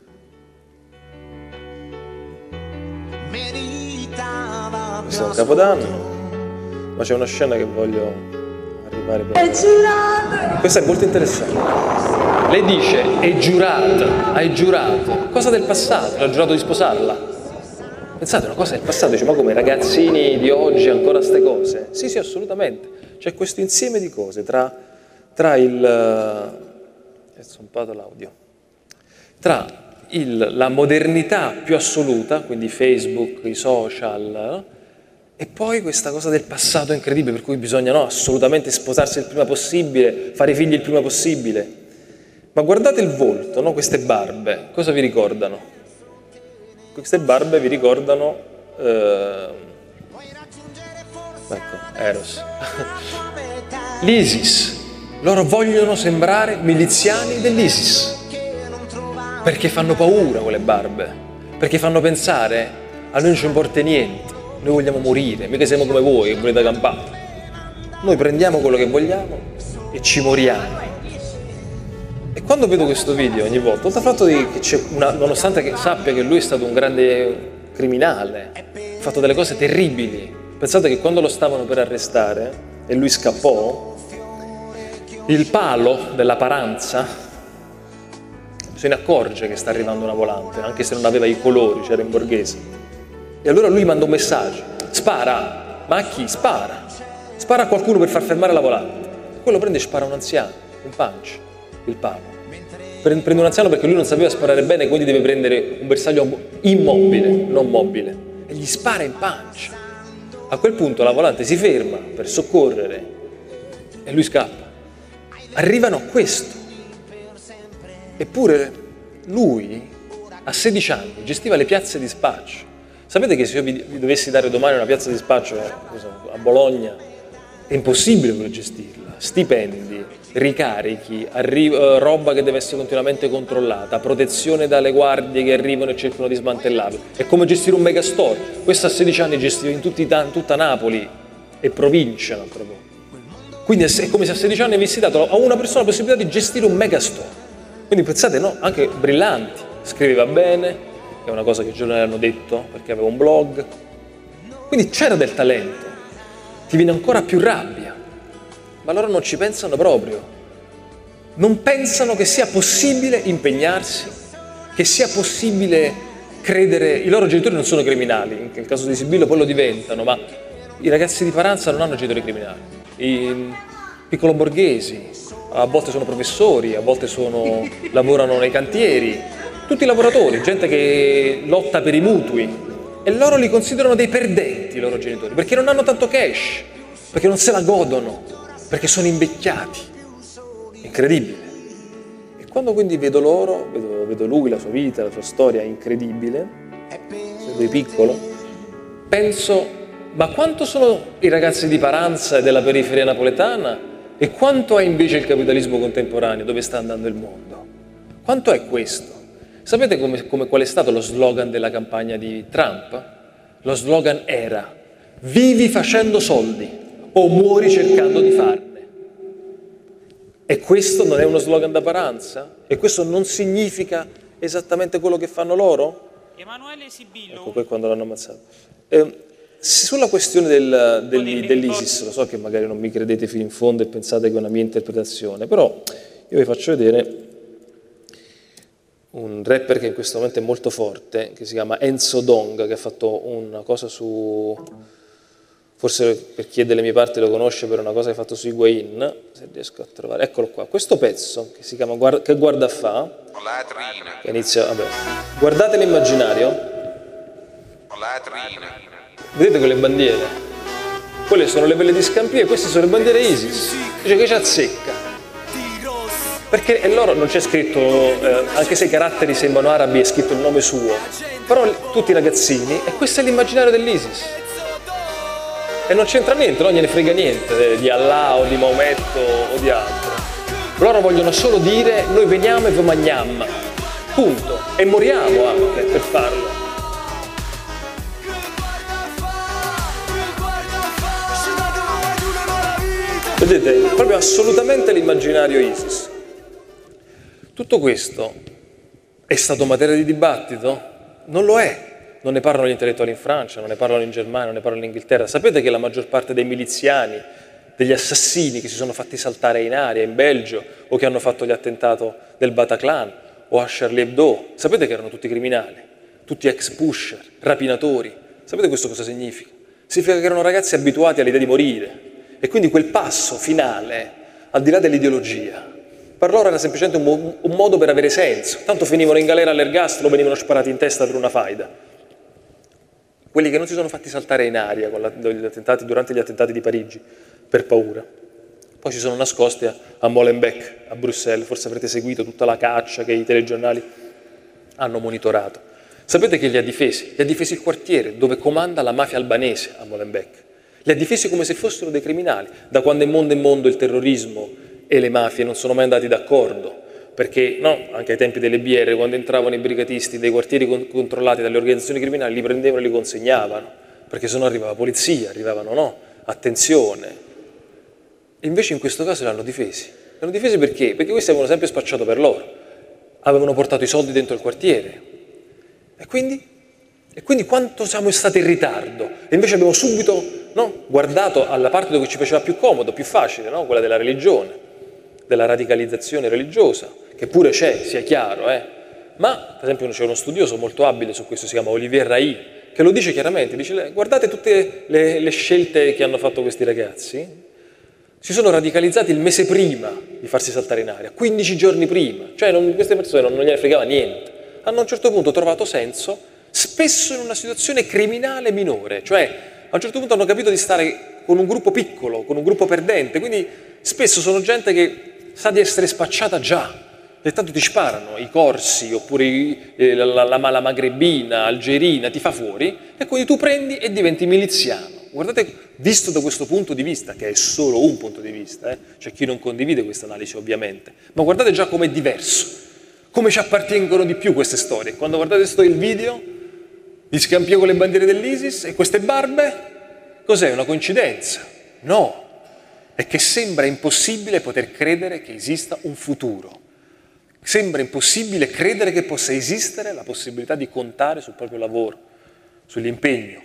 Questo è un Capodanno. Ma c'è una scena che voglio arrivare per... Questa è molto interessante. Lei dice, hai giurato. Cosa del passato? Ha giurato di sposarla? Pensate, una cosa del passato, dice, ma come ragazzini di oggi ancora ste cose? Sì, assolutamente. C'è questo insieme di cose tra il... è zompato l'audio. Tra la modernità più assoluta, quindi Facebook, i social... E poi questa cosa del passato incredibile, per cui bisogna assolutamente sposarsi il prima possibile, fare figli il prima possibile. Ma guardate il volto, no? Queste barbe, cosa vi ricordano? Queste barbe vi ricordano, ecco, Eros. L'ISIS. Loro vogliono sembrare miliziani dell'ISIS. Perché fanno paura quelle barbe. Perché fanno pensare, a noi non ci importa niente. Noi vogliamo morire, mica siamo come voi che volete campare. Noi prendiamo quello che vogliamo e ci moriamo. E quando vedo questo video ogni volta, oltre al fatto che c'è nonostante che sappia che lui è stato un grande criminale, ha fatto delle cose terribili, pensate che quando lo stavano per arrestare e lui scappò, il palo della paranza se ne accorge che sta arrivando una volante, anche se non aveva i colori, c'era in borghese. E allora lui manda un messaggio, spara, ma a chi? Spara a qualcuno per far fermare la volante. Quello prende e spara a un anziano, un punch, il palo. Prende un anziano perché lui non sapeva sparare bene, quindi deve prendere un bersaglio immobile, non mobile, e gli spara in pancia. A quel punto la volante si ferma per soccorrere e lui scappa. Arrivano a questo. Eppure lui, a 16 anni, gestiva le piazze di spaccio. Sapete che se io vi dovessi dare domani una piazza di spaccio a Bologna, è impossibile per gestirla. Stipendi, ricarichi, roba che deve essere continuamente controllata, protezione dalle guardie che arrivano e cercano di smantellarla. È come gestire un megastore. Questo a 16 anni gestiva in tutta Napoli e provincia, un altro po'. Quindi è come se a 16 anni avessi dato a una persona la possibilità di gestire un megastore. Quindi pensate, no? Anche brillanti, scriveva bene, che è una cosa che i giornali hanno detto, perché aveva un blog. Quindi c'era del talento. Ti viene ancora più rabbia. Ma loro non ci pensano proprio. Non pensano che sia possibile impegnarsi, che sia possibile credere. I loro genitori non sono criminali, nel caso di Sibillo poi lo diventano, ma i ragazzi di Paranza non hanno genitori criminali. I piccolo borghesi, a volte sono professori, a volte lavorano nei cantieri. Tutti i lavoratori, gente che lotta per i mutui, e loro li considerano dei perdenti, i loro genitori, perché non hanno tanto cash, perché non se la godono, perché sono invecchiati. Incredibile. E quando quindi vedo loro, vedo lui, la sua vita, la sua storia incredibile, se lui piccolo, penso, ma quanto sono i ragazzi di Paranza e della periferia napoletana e quanto è invece il capitalismo contemporaneo, dove sta andando il mondo? Quanto è questo? Sapete qual è stato lo slogan della campagna di Trump? Lo slogan era: vivi facendo soldi o muori cercando di farne. E questo non è uno slogan d'apparenza? E questo non significa esattamente quello che fanno loro? Emanuele Sibillo. Ecco poi quando l'hanno ammazzato. Sulla questione dell'ISIS, lo so che magari non mi credete fino in fondo e pensate che è una mia interpretazione, però io vi faccio vedere un rapper che in questo momento è molto forte, che si chiama Enzo Dong, che ha fatto una cosa su, forse per chi è delle mie parti lo conosce, per una cosa che ha fatto su Higuain, se riesco a trovare, eccolo qua, questo pezzo che si chiama Che guarda fa, che inizia, vabbè, guardate l'immaginario, vedete quelle bandiere? Quelle sono le belle di Scampia e queste sono le bandiere ISIS, dice che ci azzecca. Perché loro non c'è scritto, anche se i caratteri sembrano arabi, è scritto il nome suo, però tutti i ragazzini, e questo è l'immaginario dell'ISIS. E non c'entra niente, non gliene frega niente di Allah o di Maometto o di altro. Loro vogliono solo dire: noi veniamo e vi mangiamo, punto. E moriamo anche per farlo. Vedete, proprio assolutamente l'immaginario ISIS. Tutto questo è stato materia di dibattito? Non lo è. Non ne parlano gli intellettuali in Francia, non ne parlano in Germania, non ne parlano in Inghilterra. Sapete che la maggior parte dei miliziani, degli assassini che si sono fatti saltare in aria in Belgio o che hanno fatto gli attentati del Bataclan o a Charlie Hebdo, sapete che erano tutti criminali, tutti ex-pusher, rapinatori. Sapete questo cosa significa? Significa che erano ragazzi abituati all'idea di morire e quindi quel passo finale, al di là dell'ideologia, per loro era semplicemente un modo per avere senso. Tanto finivano in galera all'ergastolo o venivano sparati in testa per una faida. Quelli che non si sono fatti saltare in aria durante gli attentati di Parigi per paura. Poi si sono nascosti a Molenbeek, a Bruxelles. Forse avrete seguito tutta la caccia che i telegiornali hanno monitorato. Sapete che li ha difesi? Li ha difesi il quartiere dove comanda la mafia albanese a Molenbeek. Li ha difesi come se fossero dei criminali. Da quando è in mondo il terrorismo e le mafie non sono mai andati d'accordo, perché no, anche ai tempi delle BR, quando entravano i brigatisti dei quartieri controllati dalle organizzazioni criminali, li prendevano e li consegnavano, perché sennò arrivava la polizia, arrivavano no, attenzione. E invece in questo caso li hanno difesi. Li hanno difesi perché? Perché questi avevano sempre spacciato per loro, avevano portato i soldi dentro il quartiere. E quindi quanto siamo stati in ritardo? E invece abbiamo subito guardato alla parte dove ci faceva più comodo, più facile, no? Quella della religione, della radicalizzazione religiosa, che pure c'è, sia chiaro, Ma, per esempio, c'è uno studioso molto abile su questo, si chiama Olivier Rahi, che lo dice chiaramente, dice: guardate tutte le scelte che hanno fatto questi ragazzi, si sono radicalizzati il mese prima di farsi saltare in aria, 15 giorni prima, cioè queste persone non gliene fregava niente, hanno a un certo punto trovato senso, spesso in una situazione criminale minore, cioè a un certo punto hanno capito di stare con un gruppo piccolo, con un gruppo perdente, quindi spesso sono gente che sa di essere spacciata già, e tanto ti sparano i corsi oppure la magrebina, algerina, ti fa fuori e quindi tu prendi e diventi miliziano. Guardate, visto da questo punto di vista, che è solo un punto di vista, c'è chi non condivide questa analisi ovviamente, ma guardate già com'è diverso, come ci appartengono di più queste storie. Quando guardate il video di Scampia con le bandiere dell'ISIS e queste barbe, cos'è? Una coincidenza? No, è che sembra impossibile poter credere che esista un futuro. Sembra impossibile credere che possa esistere la possibilità di contare sul proprio lavoro, sull'impegno,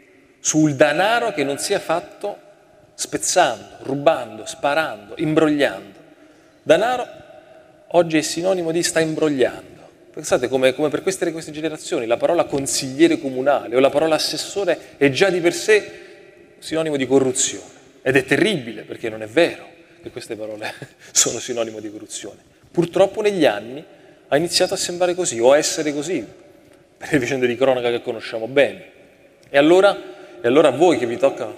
sul denaro che non sia fatto spezzando, rubando, sparando, imbrogliando. Denaro oggi è sinonimo di sta imbrogliando. Pensate come per queste generazioni la parola consigliere comunale o la parola assessore è già di per sé sinonimo di corruzione. Ed è terribile perché non è vero che queste parole sono sinonimo di corruzione. Purtroppo negli anni ha iniziato a sembrare così o a essere così, per le vicende di cronaca che conosciamo bene. E allora a voi che vi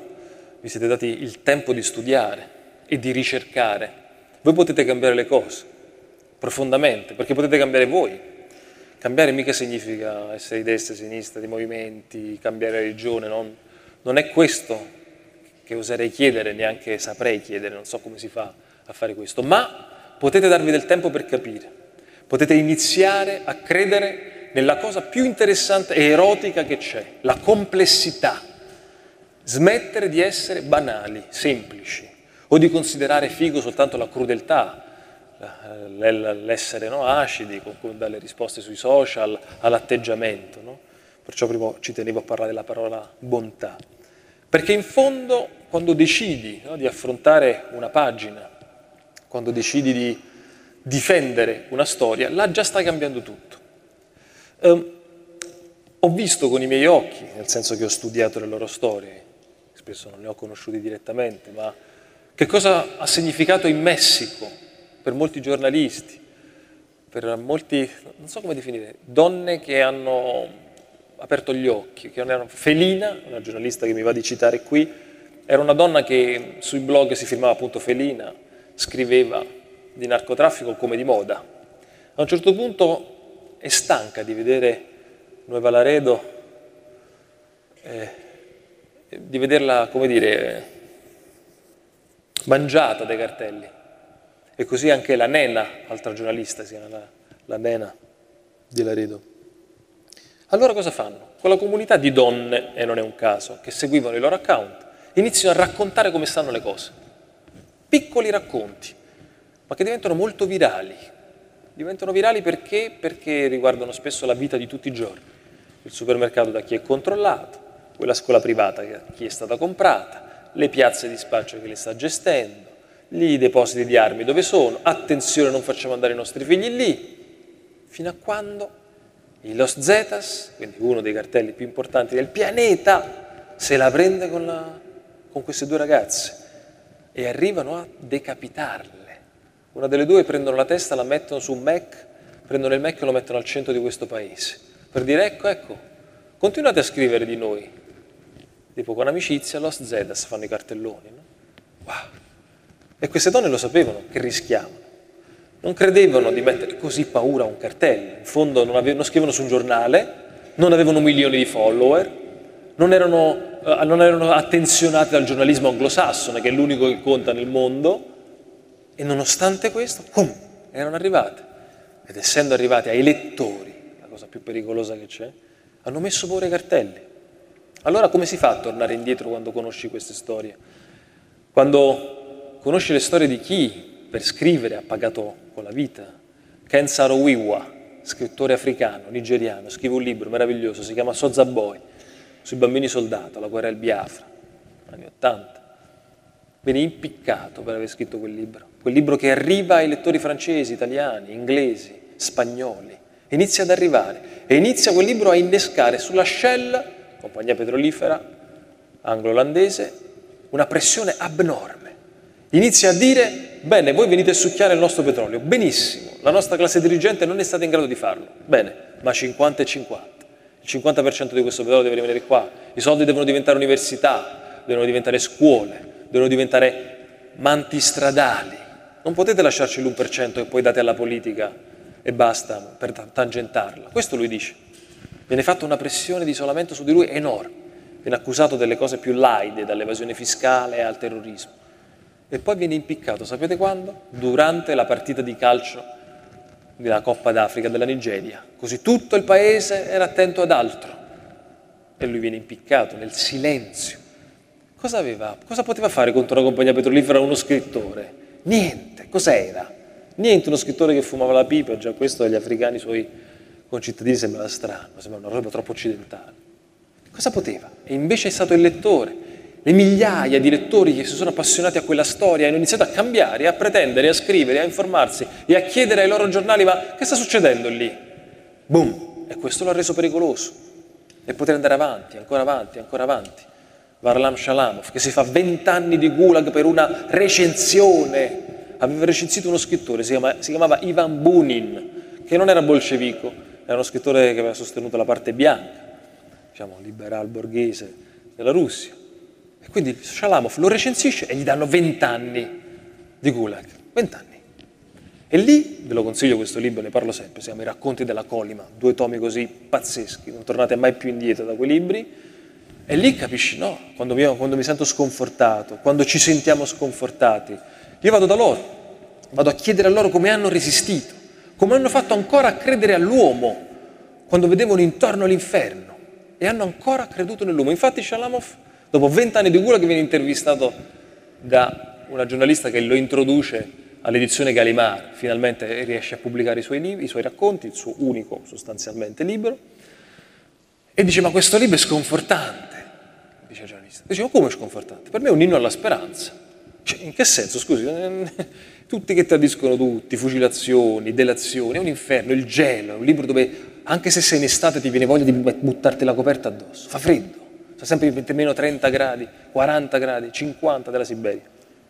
siete dati il tempo di studiare e di ricercare, voi potete cambiare le cose profondamente, perché potete cambiare voi. Cambiare mica significa essere di destra, di sinistra, di movimenti, cambiare religione, non è questo che oserei chiedere, neanche saprei chiedere, non so come si fa a fare questo, ma potete darvi del tempo per capire, Potete iniziare a credere nella cosa più interessante e erotica che c'è, la complessità. Smettere di essere banali, semplici, o di considerare figo soltanto la crudeltà, l'essere acidi, dalle risposte sui social all'atteggiamento. No? Perciò prima ci tenevo a parlare della parola bontà. Perché in fondo, quando decidi di affrontare una pagina, quando decidi di difendere una storia, là già stai cambiando tutto. Ho visto con i miei occhi, nel senso che ho studiato le loro storie, spesso non le ho conosciuti direttamente, ma che cosa ha significato in Messico per molti giornalisti, per molti, non so come definire, donne che hanno aperto gli occhi, che erano Felina, una giornalista che mi va di citare qui, era una donna che sui blog si firmava appunto Felina, scriveva di narcotraffico come di moda. A un certo punto è stanca di vedere Nueva Laredo, di vederla, come dire, mangiata dai cartelli. E così anche la Nena, altra giornalista, si chiama la Nena di Laredo. Allora cosa fanno? Con la comunità di donne, e non è un caso, che seguivano i loro account, iniziano a raccontare come stanno le cose. Piccoli racconti, ma che diventano molto virali. Diventano virali perché? Perché riguardano spesso la vita di tutti i giorni. Il supermercato da chi è controllato, quella scuola privata da chi è stata comprata, le piazze di spaccio che le sta gestendo, i depositi di armi dove sono, attenzione non facciamo andare i nostri figli lì, fino a quando il Los Zetas, quindi uno dei cartelli più importanti del pianeta, se la prende con queste due ragazze e arrivano a decapitarle. Una delle due prendono la testa, la mettono su un Mac, prendono il Mac e lo mettono al centro di questo paese, per dire ecco, continuate a scrivere di noi. Tipo con amicizia, Los Zetas fanno i cartelloni, no? Wow! E queste donne lo sapevano, che rischiavano. Non credevano di mettere così paura a un cartello. In fondo non scrivevano su un giornale, non avevano milioni di follower, non erano attenzionati dal giornalismo anglosassone, che è l'unico che conta nel mondo, e nonostante questo, erano arrivate. Ed essendo arrivati ai lettori, la cosa più pericolosa che c'è, hanno messo pure i cartelli. Allora come si fa a tornare indietro quando conosci queste storie? Quando conosci le storie di chi per scrivere ha pagato con la vita. Ken Saro-Wiwa, scrittore africano, nigeriano, scrive un libro meraviglioso, si chiama Soza Boy, sui bambini soldato, la guerra del Biafra, anni 80. Viene impiccato per aver scritto quel libro che arriva ai lettori francesi, italiani, inglesi, spagnoli, inizia ad arrivare e inizia quel libro a innescare sulla Shell, compagnia petrolifera anglo-olandese, una pressione abnorme. Inizia a dire, bene, voi venite a succhiare il nostro petrolio, benissimo, la nostra classe dirigente non è stata in grado di farlo, bene, ma 50 e 50. Il 50% di questo petrolio deve rimanere qua, i soldi devono diventare università, devono diventare scuole, devono diventare manti stradali. Non potete lasciarci l'1% e poi date alla politica e basta per tangentarla. Questo lui dice. Viene fatta una pressione di isolamento su di lui enorme. Viene accusato delle cose più laide, dall'evasione fiscale al terrorismo. E poi viene impiccato, sapete quando? Durante la partita di calcio della Coppa d'Africa della Nigeria. Così tutto il paese era attento ad altro. E lui viene impiccato nel silenzio. Cosa poteva fare contro una compagnia petrolifera uno scrittore? Niente, cos'era? Niente, uno scrittore che fumava la pipa, già questo agli africani suoi concittadini sembrava strano, sembrava una roba troppo occidentale. Cosa poteva? E invece è stato il lettore. Le migliaia di lettori che si sono appassionati a quella storia hanno iniziato a cambiare, a pretendere, a scrivere, a informarsi e a chiedere ai loro giornali ma che sta succedendo lì? Boom! E questo l'ha reso pericoloso. E poter andare avanti, ancora avanti, ancora avanti. Varlam Shalamov, che si fa 20 anni di gulag per una recensione. Aveva recensito uno scrittore, si chiamava Ivan Bunin, che non era bolscevico, era uno scrittore che aveva sostenuto la parte bianca, diciamo liberal borghese della Russia. E quindi Shalamov lo recensisce e gli danno 20 anni di gulag. 20 anni. E lì, ve lo consiglio questo libro, ne parlo sempre, si chiama I racconti della Colima, 2 tomi così pazzeschi, non tornate mai più indietro da quei libri. E lì capisci, no? Quando mi sento sconfortato, quando ci sentiamo sconfortati, io vado da loro, vado a chiedere a loro come hanno resistito, come hanno fatto ancora a credere all'uomo quando vedevano intorno l'inferno e hanno ancora creduto nell'uomo. Infatti Shalamov, dopo 20 anni di Gulag, viene intervistato da una giornalista che lo introduce all'edizione Gallimard, finalmente riesce a pubblicare i suoi libri, i suoi racconti, il suo unico sostanzialmente libro, e dice: ma questo libro è sconfortante, dice il giornalista. Dice: ma come è sconfortante? Per me è un inno alla speranza. Cioè, in che senso, scusi? Tutti che tradiscono tutti, fucilazioni, delazioni, è un inferno, il gelo, è un libro dove anche se sei in estate ti viene voglia di buttarti la coperta addosso, fa freddo, fa sempre meno 30 gradi, 40 gradi, 50 della Siberia.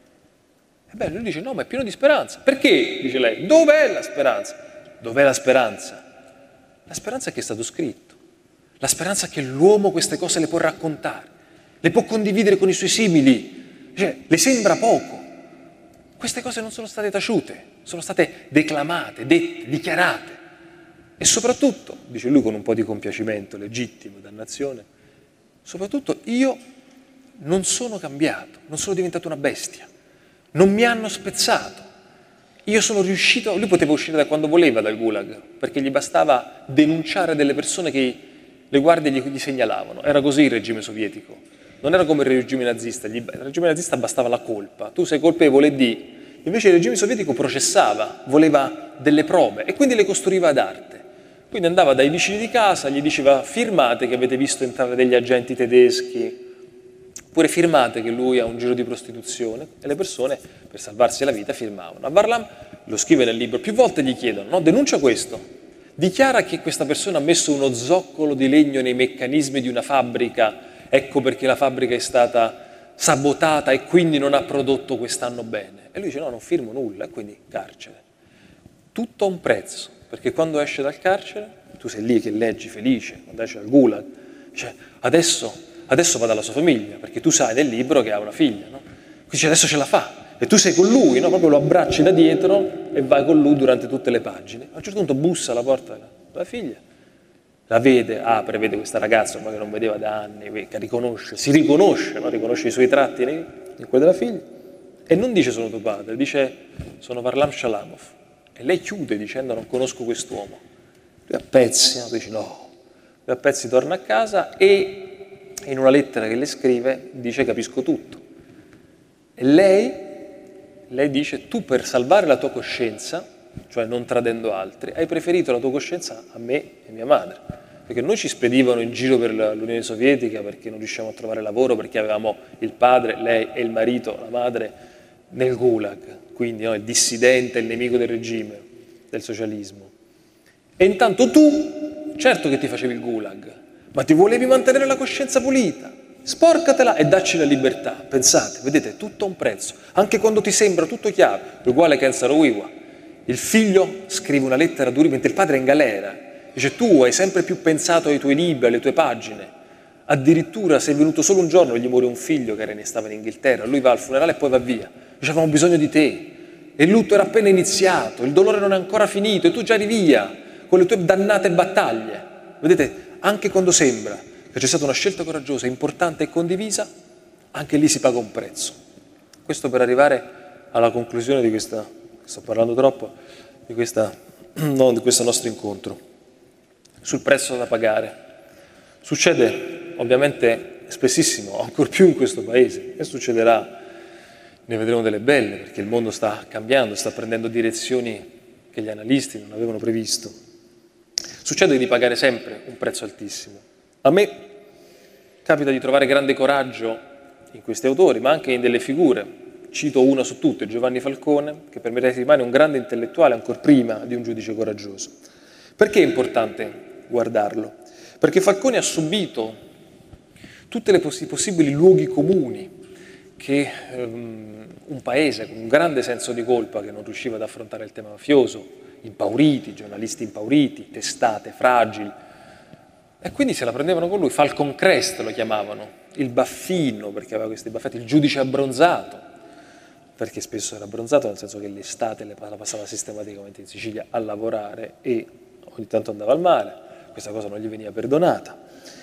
Beh, lui dice: no, ma è pieno di speranza. Perché? Dice lei. Dov'è la speranza? Dov'è la speranza? La speranza è che è stato scritto. La speranza è che l'uomo queste cose le può raccontare, le può condividere con i suoi simili. Cioè, le sembra poco. Queste cose non sono state taciute, sono state declamate, dette, dichiarate. E soprattutto, dice lui con un po' di compiacimento, legittimo, dannazione, soprattutto io non sono cambiato, non sono diventato una bestia. Non mi hanno spezzato. Io sono riuscito, lui poteva uscire da quando voleva dal Gulag, perché gli bastava denunciare delle persone che le guardie gli segnalavano. Era così il regime sovietico. Non era come il regime nazista. Il regime nazista bastava la colpa. Tu sei colpevole di. Invece il regime sovietico processava, voleva delle prove e quindi le costruiva ad arte. Quindi andava dai vicini di casa, gli diceva: firmate che avete visto entrare degli agenti tedeschi, oppure firmate che lui ha un giro di prostituzione, e le persone, per salvarsi la vita, firmavano. A Varlam lo scrive nel libro, più volte gli chiedono: no, denuncia questo, dichiara che questa persona ha messo uno zoccolo di legno nei meccanismi di una fabbrica, ecco perché la fabbrica è stata sabotata e quindi non ha prodotto quest'anno bene. E lui dice: no, non firmo nulla, e quindi carcere. Tutto a un prezzo, perché quando esce dal carcere, tu sei lì che leggi felice, quando esce dal Gulag, dice: adesso va dalla sua famiglia, perché tu sai nel libro che ha una figlia, no? Quindi adesso ce la fa, e tu sei con lui, no? Proprio lo abbracci da dietro e vai con lui durante tutte le pagine. A un certo punto bussa alla porta della figlia, la vede, apre, vede questa ragazza che non vedeva da anni, che riconosce, si riconosce, no? Riconosce i suoi tratti in quelli della figlia, e non dice: sono tuo padre, dice: sono Varlam Shalamov. E lei chiude dicendo: non conosco quest'uomo. Lui a pezzi, no? Dice: no. Lui a pezzi torna a casa e in una lettera che le scrive dice: capisco tutto. E lei dice: tu per salvare la tua coscienza, cioè non tradendo altri, hai preferito la tua coscienza a me e mia madre, perché noi ci spedivano in giro per l'Unione Sovietica perché non riuscivamo a trovare lavoro, perché avevamo il padre, lei e il marito, la madre, nel Gulag, quindi no, il dissidente, il nemico del regime, del socialismo. E intanto tu, certo che ti facevi il Gulag, ma ti volevi mantenere la coscienza pulita, sporcatela e dacci la libertà. Pensate, vedete, tutto a un prezzo, anche quando ti sembra tutto chiaro, uguale che Ken Saro-Wiwa. Il figlio scrive una lettera dura mentre il padre è in galera, dice: tu hai sempre più pensato ai tuoi libri, alle tue pagine, addirittura sei venuto solo un giorno, gli muore un figlio che stava in Inghilterra, lui va al funerale e poi va via, dice: avevamo bisogno di te, e il lutto era appena iniziato, il dolore non è ancora finito e tu già eri via con le tue dannate battaglie. Vedete, anche quando sembra che c'è stata una scelta coraggiosa, importante e condivisa, anche lì si paga un prezzo. Questo per arrivare alla conclusione di questa, sto parlando troppo, di questo nostro incontro. Sul prezzo da pagare. Succede ovviamente spessissimo, ancor più in questo paese, e succederà, ne vedremo delle belle, perché il mondo sta cambiando, sta prendendo direzioni che gli analisti non avevano previsto. Succede di pagare sempre un prezzo altissimo. A me capita di trovare grande coraggio in questi autori, ma anche in delle figure. Cito una su tutte, Giovanni Falcone, che per me rimane un grande intellettuale ancor prima di un giudice coraggioso. Perché è importante guardarlo? Perché Falcone ha subito tutti i possibili luoghi comuni che un paese con un grande senso di colpa, che non riusciva ad affrontare il tema mafioso, impauriti, giornalisti impauriti, testate fragili, e quindi se la prendevano con lui. Falcon Crest lo chiamavano, il baffino, perché aveva questi baffetti, il giudice abbronzato, perché spesso era abbronzato, nel senso che l'estate la passava sistematicamente in Sicilia a lavorare e ogni tanto andava al mare, questa cosa non gli veniva perdonata.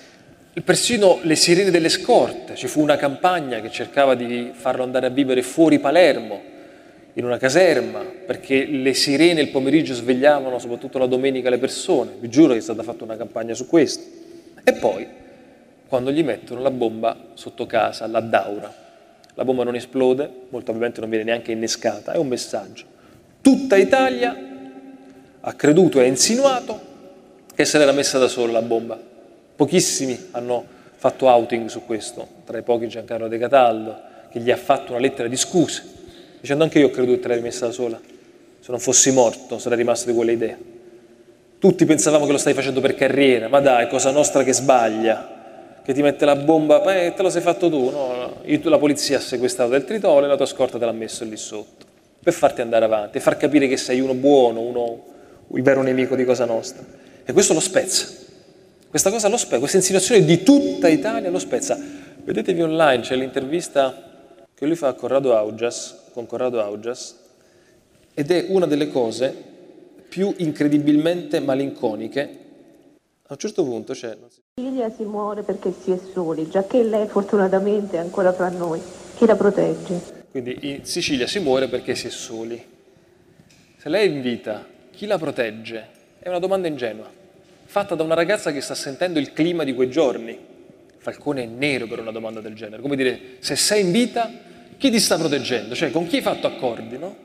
Persino le sirene delle scorte, ci fu una campagna che cercava di farlo andare a vivere fuori Palermo, in una caserma, perché le sirene il pomeriggio svegliavano soprattutto la domenica le persone. Vi giuro che è stata fatta una campagna su questo. E poi, quando gli mettono la bomba sotto casa, la Daura, la bomba non esplode, molto probabilmente non viene neanche innescata, è un messaggio. Tutta Italia ha creduto e ha insinuato che se l'era messa da sola la bomba. Pochissimi hanno fatto outing su questo, tra i pochi Giancarlo De Cataldo, che gli ha fatto una lettera di scuse, dicendo anche io ho creduto che te l'hai messa da sola, se non fossi morto sarei rimasto di quelle idee. Tutti pensavamo che lo stai facendo per carriera, ma dai, Cosa Nostra che sbaglia, che ti mette la bomba, te lo sei fatto tu, no? La polizia ha sequestrato del tritolo e la tua scorta te l'ha messo lì sotto, per farti andare avanti, e far capire che sei uno buono, il vero nemico di Cosa Nostra. E questo lo spezza, questa cosa lo spezza, questa insinuazione di tutta Italia lo spezza. Vedetevi online, c'è l'intervista che lui fa con Corrado Augias, ed è una delle cose più incredibilmente malinconiche. A un certo punto c'è... Sicilia si muore perché si è soli, giacché lei fortunatamente è ancora fra noi. Chi la protegge? Quindi in Sicilia si muore perché si è soli. Se lei invita, chi la protegge? È una domanda ingenua, fatta da una ragazza che sta sentendo il clima di quei giorni. Falcone è nero per una domanda del genere. Come dire, se sei in vita, chi ti sta proteggendo? Cioè, con chi hai fatto accordi, no?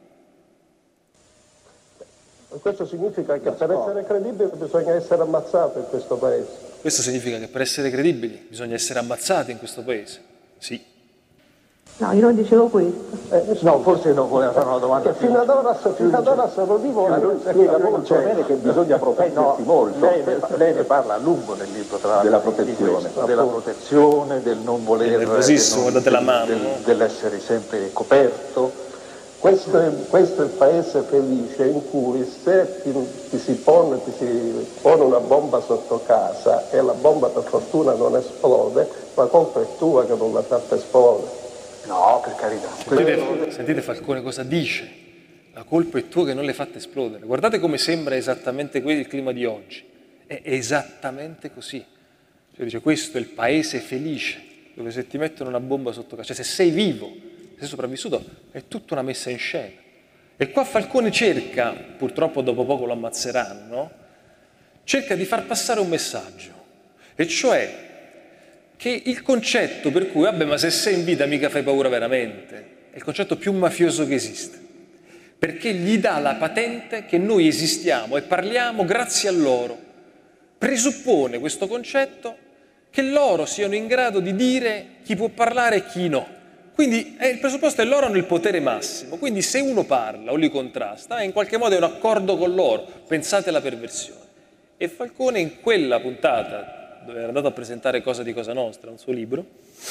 Questo significa che per essere credibili bisogna essere ammazzato in questo paese. Questo significa che per essere credibili bisogna essere ammazzati in questo paese? Sì. No, io non dicevo questo. No, forse non voleva fare una domanda. Fino ad ora se lo dico, spiega molto bene che bisogna proteggersi molto. Lei ne parla a lungo nel libro, tra l'altro, della protezione, del non voler, nervosissimo, date la mano, dell'essere sempre coperto. Questo è il paese felice in cui se ti si pone una bomba sotto casa e la bomba per fortuna non esplode, la colpa è tua che non l'ha fatta esplodere. No, per carità. Sentite Falcone cosa dice? La colpa è tua che non l'hai fatta esplodere. Guardate come sembra esattamente il clima di oggi. È esattamente così. Cioè dice, questo è il paese felice, dove se ti mettono una bomba sotto casa, cioè se sei vivo, sei sopravvissuto, è tutta una messa in scena. E qua Falcone cerca, purtroppo dopo poco lo ammazzeranno, cerca di far passare un messaggio, e cioè che il concetto per cui, vabbè, ma se sei in vita mica fai paura veramente, è il concetto più mafioso che esiste, perché gli dà la patente che noi esistiamo e parliamo grazie a loro. Presuppone questo concetto che loro siano in grado di dire chi può parlare e chi no. Quindi il presupposto è che loro hanno il potere massimo, quindi se uno parla o li contrasta, in qualche modo è un accordo con loro. Pensate alla perversione. E Falcone in quella puntata, dove era andato a presentare Cosa di Cosa Nostra, un suo libro,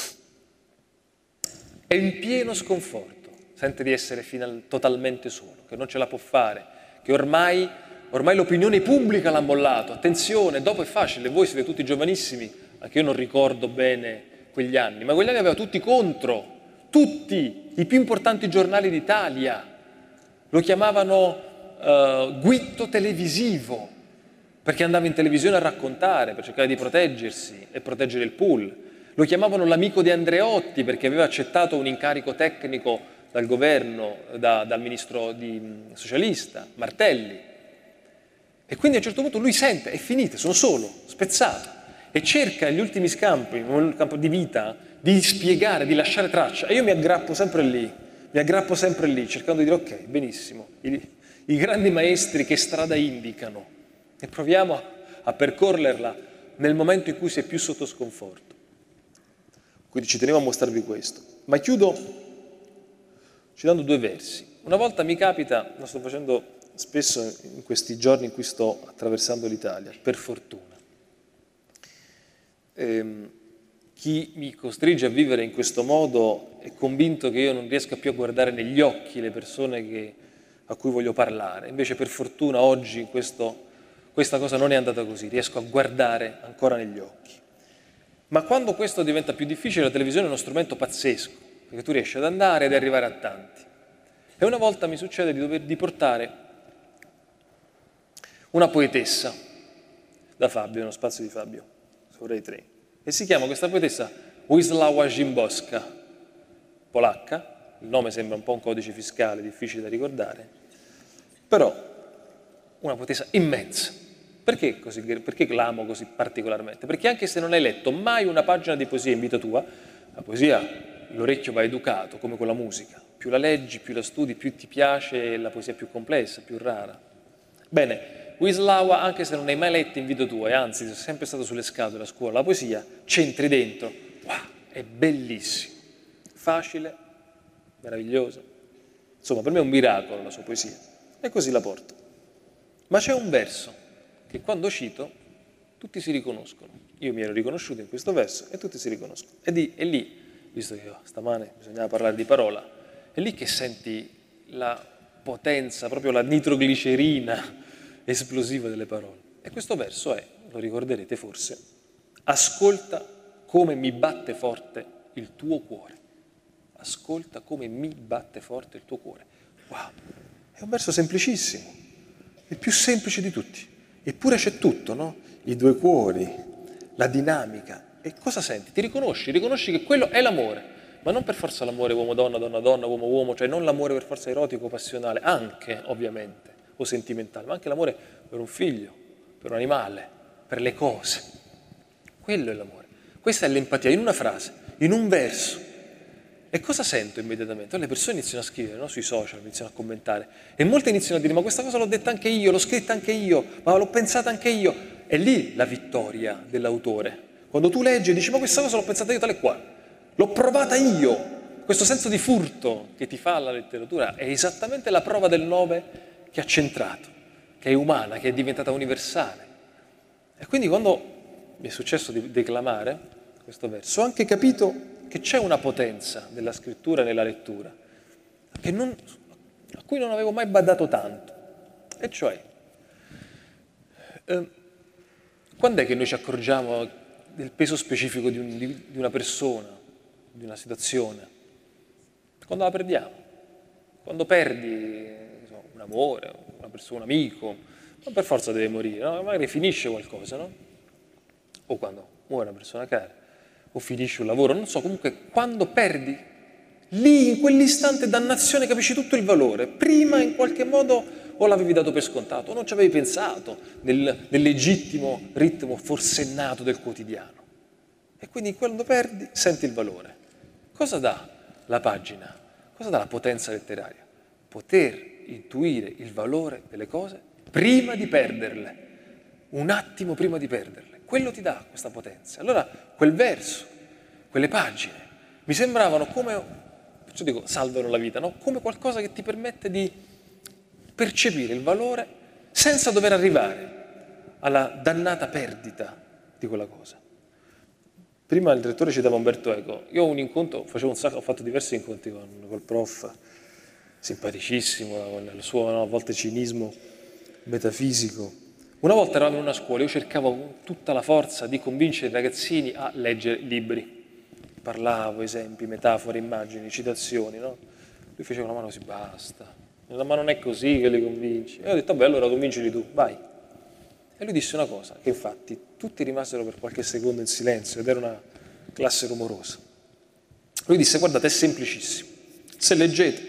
è in pieno sconforto, sente di essere totalmente solo, che non ce la può fare, che ormai l'opinione pubblica l'ha mollato. Attenzione, dopo è facile, voi siete tutti giovanissimi, anche io non ricordo bene quegli anni, ma quegli anni aveva tutti contro. Tutti i più importanti giornali d'Italia lo chiamavano guitto televisivo, perché andava in televisione a raccontare, per cercare di proteggersi e proteggere il pool. Lo chiamavano l'amico di Andreotti, perché aveva accettato un incarico tecnico dal governo, dal ministro socialista, Martelli. E quindi a un certo punto lui sente, è finita, sono solo, spezzato, e cerca gli ultimi scampi, un campo di vita, di spiegare, di lasciare traccia. E io mi aggrappo sempre lì, cercando di dire, ok, benissimo, i grandi maestri che strada indicano, e proviamo a percorrerla nel momento in cui si è più sotto sconforto. Quindi ci tenevo a mostrarvi questo. Ma chiudo citando 2 versi. Una volta mi capita, lo sto facendo spesso in questi giorni in cui sto attraversando l'Italia, per fortuna. Chi mi costringe a vivere in questo modo è convinto che io non riesca più a guardare negli occhi le persone a cui voglio parlare. Invece per fortuna oggi questa cosa non è andata così, riesco a guardare ancora negli occhi. Ma quando questo diventa più difficile, la televisione è uno strumento pazzesco, perché tu riesci ad andare ed arrivare a tanti. E una volta mi succede di portare una poetessa da Fabio, nello spazio di Fabio, su Rai 3. E si chiama questa poetessa Wisława Szymborska, polacca, il nome sembra un po' un codice fiscale, difficile da ricordare, però una poetessa immensa. Perché l'amo così particolarmente? Perché anche se non hai letto mai una pagina di poesia in vita tua, la poesia, l'orecchio va educato, come con la musica. Più la leggi, più la studi, più ti piace, la poesia è più complessa, più rara. Bene, Wisława, anche se non hai mai letto in vita tua, e anzi sei sempre stato sulle scatole a scuola la poesia, c'entri dentro, wow, è bellissimo, facile, meraviglioso. Insomma, per me è un miracolo la sua poesia, e così la porto. Ma c'è un verso che quando cito tutti si riconoscono. Io mi ero riconosciuto in questo verso e tutti si riconoscono. E lì, visto che stamane bisognava parlare di parola, è lì che senti la potenza, proprio la nitroglicerina esplosiva delle parole. E questo verso è, lo ricorderete forse, ascolta come mi batte forte il tuo cuore. Ascolta come mi batte forte il tuo cuore. Wow, è un verso semplicissimo, il più semplice di tutti. Eppure c'è tutto, no? I due cuori, la dinamica. E cosa senti? Ti riconosci che quello è l'amore. Ma non per forza l'amore uomo-donna, donna-donna, uomo-uomo, cioè non l'amore per forza erotico, passionale, anche ovviamente, o sentimentale, ma anche l'amore per un figlio, per un animale, per le cose. Quello è l'amore. Questa è l'empatia, in una frase, in un verso. E cosa sento immediatamente? Le persone iniziano a scrivere, no? Sui social, iniziano a commentare, e molte iniziano a dire: ma questa cosa l'ho detta anche io, l'ho scritta anche io, ma l'ho pensata anche io. È lì la vittoria dell'autore. Quando tu leggi e dici: ma questa cosa l'ho pensata io tale e quale, l'ho provata io. Questo senso di furto che ti fa la letteratura è esattamente la prova del 9 che ha centrato, che è umana, che è diventata universale. E quindi quando mi è successo di declamare questo verso, ho anche capito che c'è una potenza della scrittura nella lettura a cui non avevo mai badato tanto. E cioè, quando è che noi ci accorgiamo del peso specifico di una persona, di una situazione? Quando la perdiamo. Quando perdi un amore, una persona, un amico, non per forza deve morire, no? Magari finisce qualcosa, no? O quando muore una persona cara, o finisce un lavoro, non so, comunque quando perdi, lì in quell'istante dannazione capisci tutto il valore. Prima in qualche modo o l'avevi dato per scontato, o non ci avevi pensato nel legittimo ritmo forsennato del quotidiano. E quindi quando perdi senti il valore. Cosa dà la pagina? Cosa dà la potenza letteraria? Poter intuire il valore delle cose prima di perderle, un attimo prima di perderle. Quello ti dà questa potenza. Allora quel verso, quelle pagine, mi sembravano come, perciò dico, salvano la vita, no? Come qualcosa che ti permette di percepire il valore senza dover arrivare alla dannata perdita di quella cosa. Prima il direttore citava Umberto Eco. Io ho un incontro, ho fatto diversi incontri col prof, simpaticissimo, con il suo a volte cinismo metafisico. Una volta eravamo in una scuola, io cercavo con tutta la forza di convincere i ragazzini a leggere libri. Parlavo, esempi, metafore, immagini, citazioni, no? Lui faceva la mano così, basta. Ma non è così che li convinci. E io ho detto: vabbè, allora convincili tu, vai. E lui disse una cosa, che infatti tutti rimasero per qualche secondo in silenzio, ed era una classe rumorosa. Lui disse: guardate, è semplicissimo. Se leggete,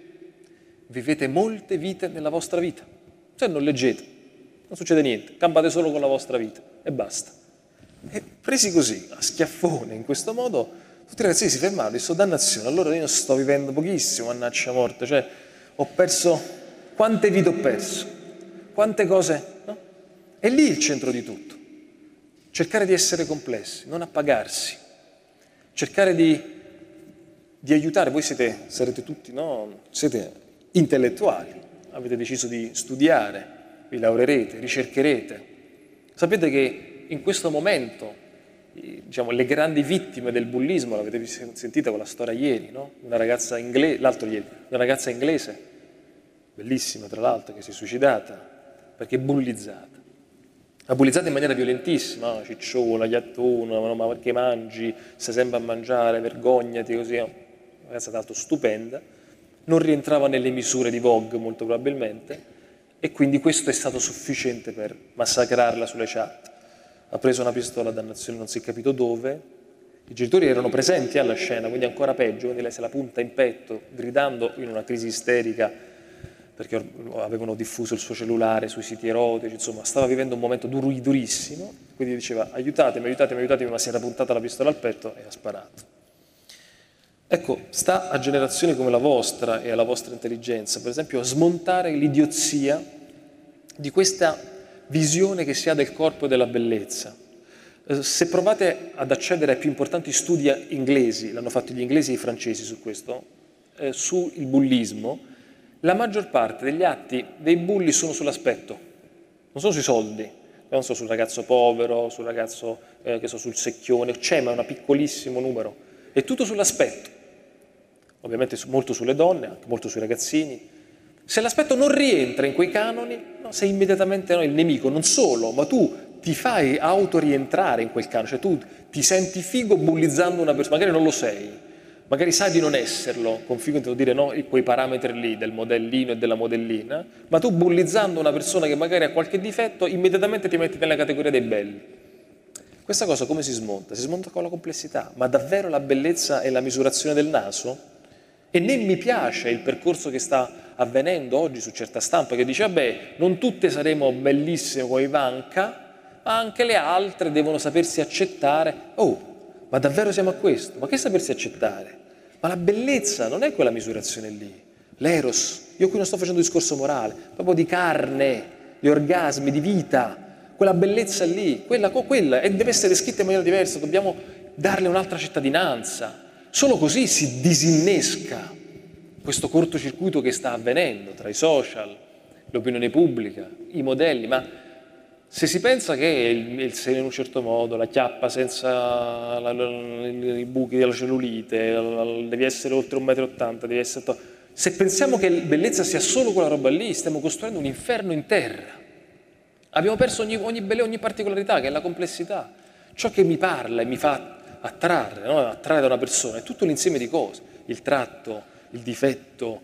vivete molte vite nella vostra vita. Se non leggete, non succede niente, campate solo con la vostra vita e basta. E presi così, a schiaffone, in questo modo, tutti i ragazzini si fermarono e dissero: dannazione, allora io sto vivendo pochissimo, mannaggia morte, cioè ho perso, quante vite ho perso, quante cose, no? È lì il centro di tutto. Cercare di essere complessi, non appagarsi, cercare di aiutare. Voi sarete tutti, no? Siete intellettuali, avete deciso di studiare, vi laureerete, ricercherete. Sapete che in questo momento, diciamo, le grandi vittime del bullismo, l'avete sentita con la storia ieri, no? Una ragazza inglese, bellissima tra l'altro, che si è suicidata perché bullizzata. Ma bullizzata in maniera violentissima, no? Cicciona, ghiattona, ma perché mangi, stai sempre a mangiare, vergognati, così. Una ragazza tra l'altro stupenda, non rientrava nelle misure di Vogue molto probabilmente, e quindi questo è stato sufficiente per massacrarla sulle chat. Ha preso una pistola a dannazione non si è capito dove, I genitori erano presenti alla scena, quindi ancora peggio, quindi lei se la punta in petto, gridando in una crisi isterica, perché avevano diffuso il suo cellulare sui siti erotici, insomma, stava vivendo un momento durissimo, quindi diceva aiutatemi, aiutatemi, aiutatemi, ma si era puntata la pistola al petto e ha sparato. Ecco, sta a generazioni come la vostra e alla vostra intelligenza, per esempio, a smontare l'idiozia di questa visione che si ha del corpo e della bellezza. Se provate ad accedere ai più importanti studi inglesi, l'hanno fatto gli inglesi e i francesi su questo, sul bullismo, la maggior parte degli atti dei bulli sono sull'aspetto, non sono sui soldi, non sono sul ragazzo povero, sul ragazzo sul secchione, c'è ma è un piccolissimo numero, è tutto sull'aspetto. Ovviamente molto sulle donne, anche molto sui ragazzini. Se l'aspetto non rientra in quei canoni, sei immediatamente il nemico, non solo, ma tu ti fai autorientrare in quel canone, cioè tu ti senti figo bullizzando una persona, magari non lo sei, magari sai di non esserlo, con figo intendo dire no, quei parametri lì del modellino e della modellina, ma tu bullizzando una persona che magari ha qualche difetto, immediatamente ti metti nella categoria dei belli. Questa cosa come si smonta? Si smonta con la complessità, ma davvero la bellezza è la misurazione del naso? E né mi piace il percorso che sta avvenendo oggi su certa stampa, che dice, vabbè, non tutte saremo bellissime come Ivanka, ma anche le altre devono sapersi accettare. Oh, ma davvero siamo a questo? Ma che sapersi accettare? Ma la bellezza non è quella misurazione lì. L'eros, io qui non sto facendo discorso morale, proprio di carne, di orgasmi, di vita, quella bellezza lì, quella, e deve essere scritta in maniera diversa, dobbiamo darle un'altra cittadinanza. Solo così si disinnesca questo cortocircuito che sta avvenendo tra i social, l'opinione pubblica, i modelli, ma se si pensa che il seno in un certo modo, la chiappa senza i buchi della cellulite, devi essere oltre 1,80 m, devi essere... Se pensiamo che bellezza sia solo quella roba lì, stiamo costruendo un inferno in terra. Abbiamo perso ogni particolarità, che è la complessità. Ciò che mi parla e mi fa attrarre, no? Attrarre da una persona è tutto l'insieme di cose, il tratto, il difetto,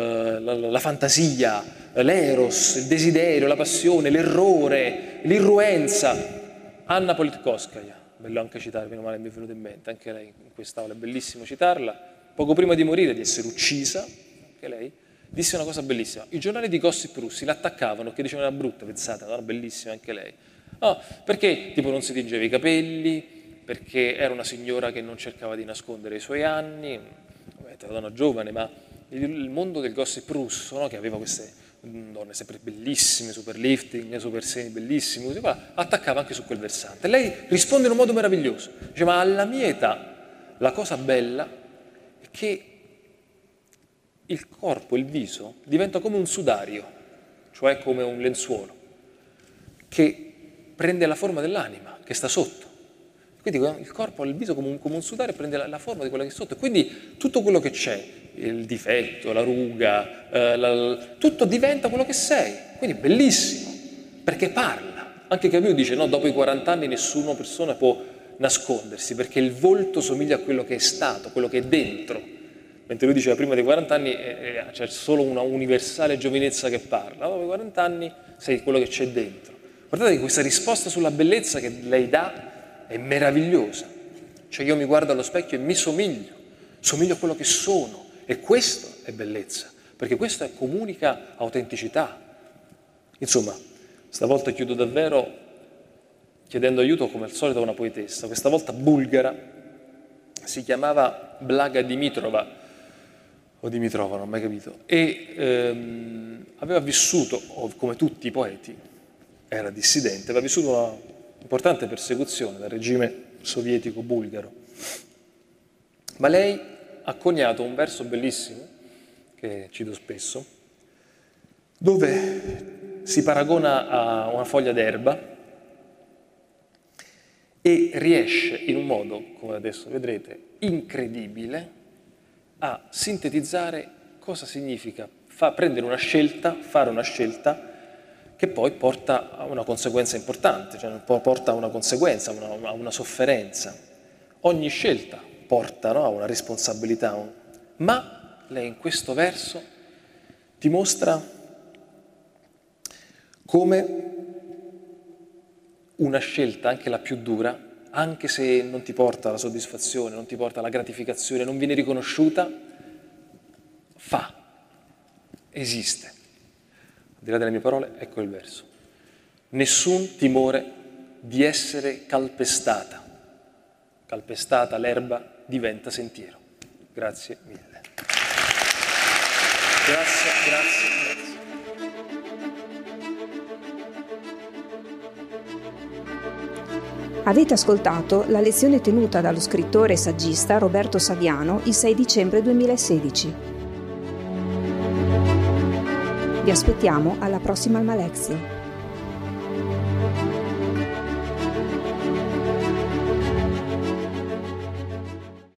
la fantasia, l'eros, il desiderio, la passione, l'errore, l'irruenza. Anna Politkovskaya, bello anche citarla, meno male mi è venuto in mente, anche lei in quest'aula è bellissimo citarla, poco prima di morire, di essere uccisa, anche lei, disse una cosa bellissima. I giornali di gossip russi l'attaccavano, che dicevano era brutta, pensate, era bellissima anche lei. No, perché tipo non si tingeva i capelli, perché era una signora che non cercava di nascondere i suoi anni, era una donna giovane, ma il mondo del gossip russo, no, che aveva queste donne sempre bellissime, super lifting, super seni bellissimi, così qua, attaccava anche su quel versante. Lei risponde in un modo meraviglioso, dice, ma alla mia età la cosa bella è che il corpo, il viso, diventa come un sudario, cioè come un lenzuolo, che prende la forma dell'anima, che sta sotto. Quindi il corpo, il viso come un sudario prende la forma di quella che è sotto. E quindi tutto quello che c'è, il difetto, la ruga, tutto diventa quello che sei. Quindi bellissimo, perché parla. Anche Camus dice, no, dopo i 40 anni nessuna persona può nascondersi, perché il volto somiglia a quello che è stato, quello che è dentro. Mentre lui diceva prima dei 40 anni c'è solo una universale giovinezza che parla. Dopo i 40 anni sei quello che c'è dentro. Guardate che questa risposta sulla bellezza che lei dà è meravigliosa, cioè io mi guardo allo specchio e mi somiglio a quello che sono, e questo è bellezza, perché questo comunica autenticità. Insomma, stavolta chiudo davvero chiedendo aiuto come al solito a una poetessa, questa volta bulgara, si chiamava Blaga Dimitrova, o Dimitrova, non ho mai capito, e aveva vissuto, come tutti i poeti, era dissidente, aveva vissuto una importante persecuzione dal regime sovietico bulgaro. Ma lei ha coniato un verso bellissimo, che cito spesso, dove si paragona a una foglia d'erba e riesce in un modo, come adesso vedrete, incredibile, a sintetizzare cosa significa prendere una scelta, fare una scelta, che poi porta a una conseguenza importante, cioè porta a una conseguenza, a una sofferenza. Ogni scelta porta, no, a una responsabilità, ma lei in questo verso ti mostra come una scelta, anche la più dura, anche se non ti porta la soddisfazione, non ti porta la gratificazione, non viene riconosciuta, esiste. Al di là delle mie parole, ecco il verso. Nessun timore di essere calpestata. Calpestata l'erba diventa sentiero. Grazie mille. Grazie. Avete ascoltato la lezione tenuta dallo scrittore e saggista Roberto Saviano il 6 dicembre 2016. Vi aspettiamo alla prossima Alma Lezione.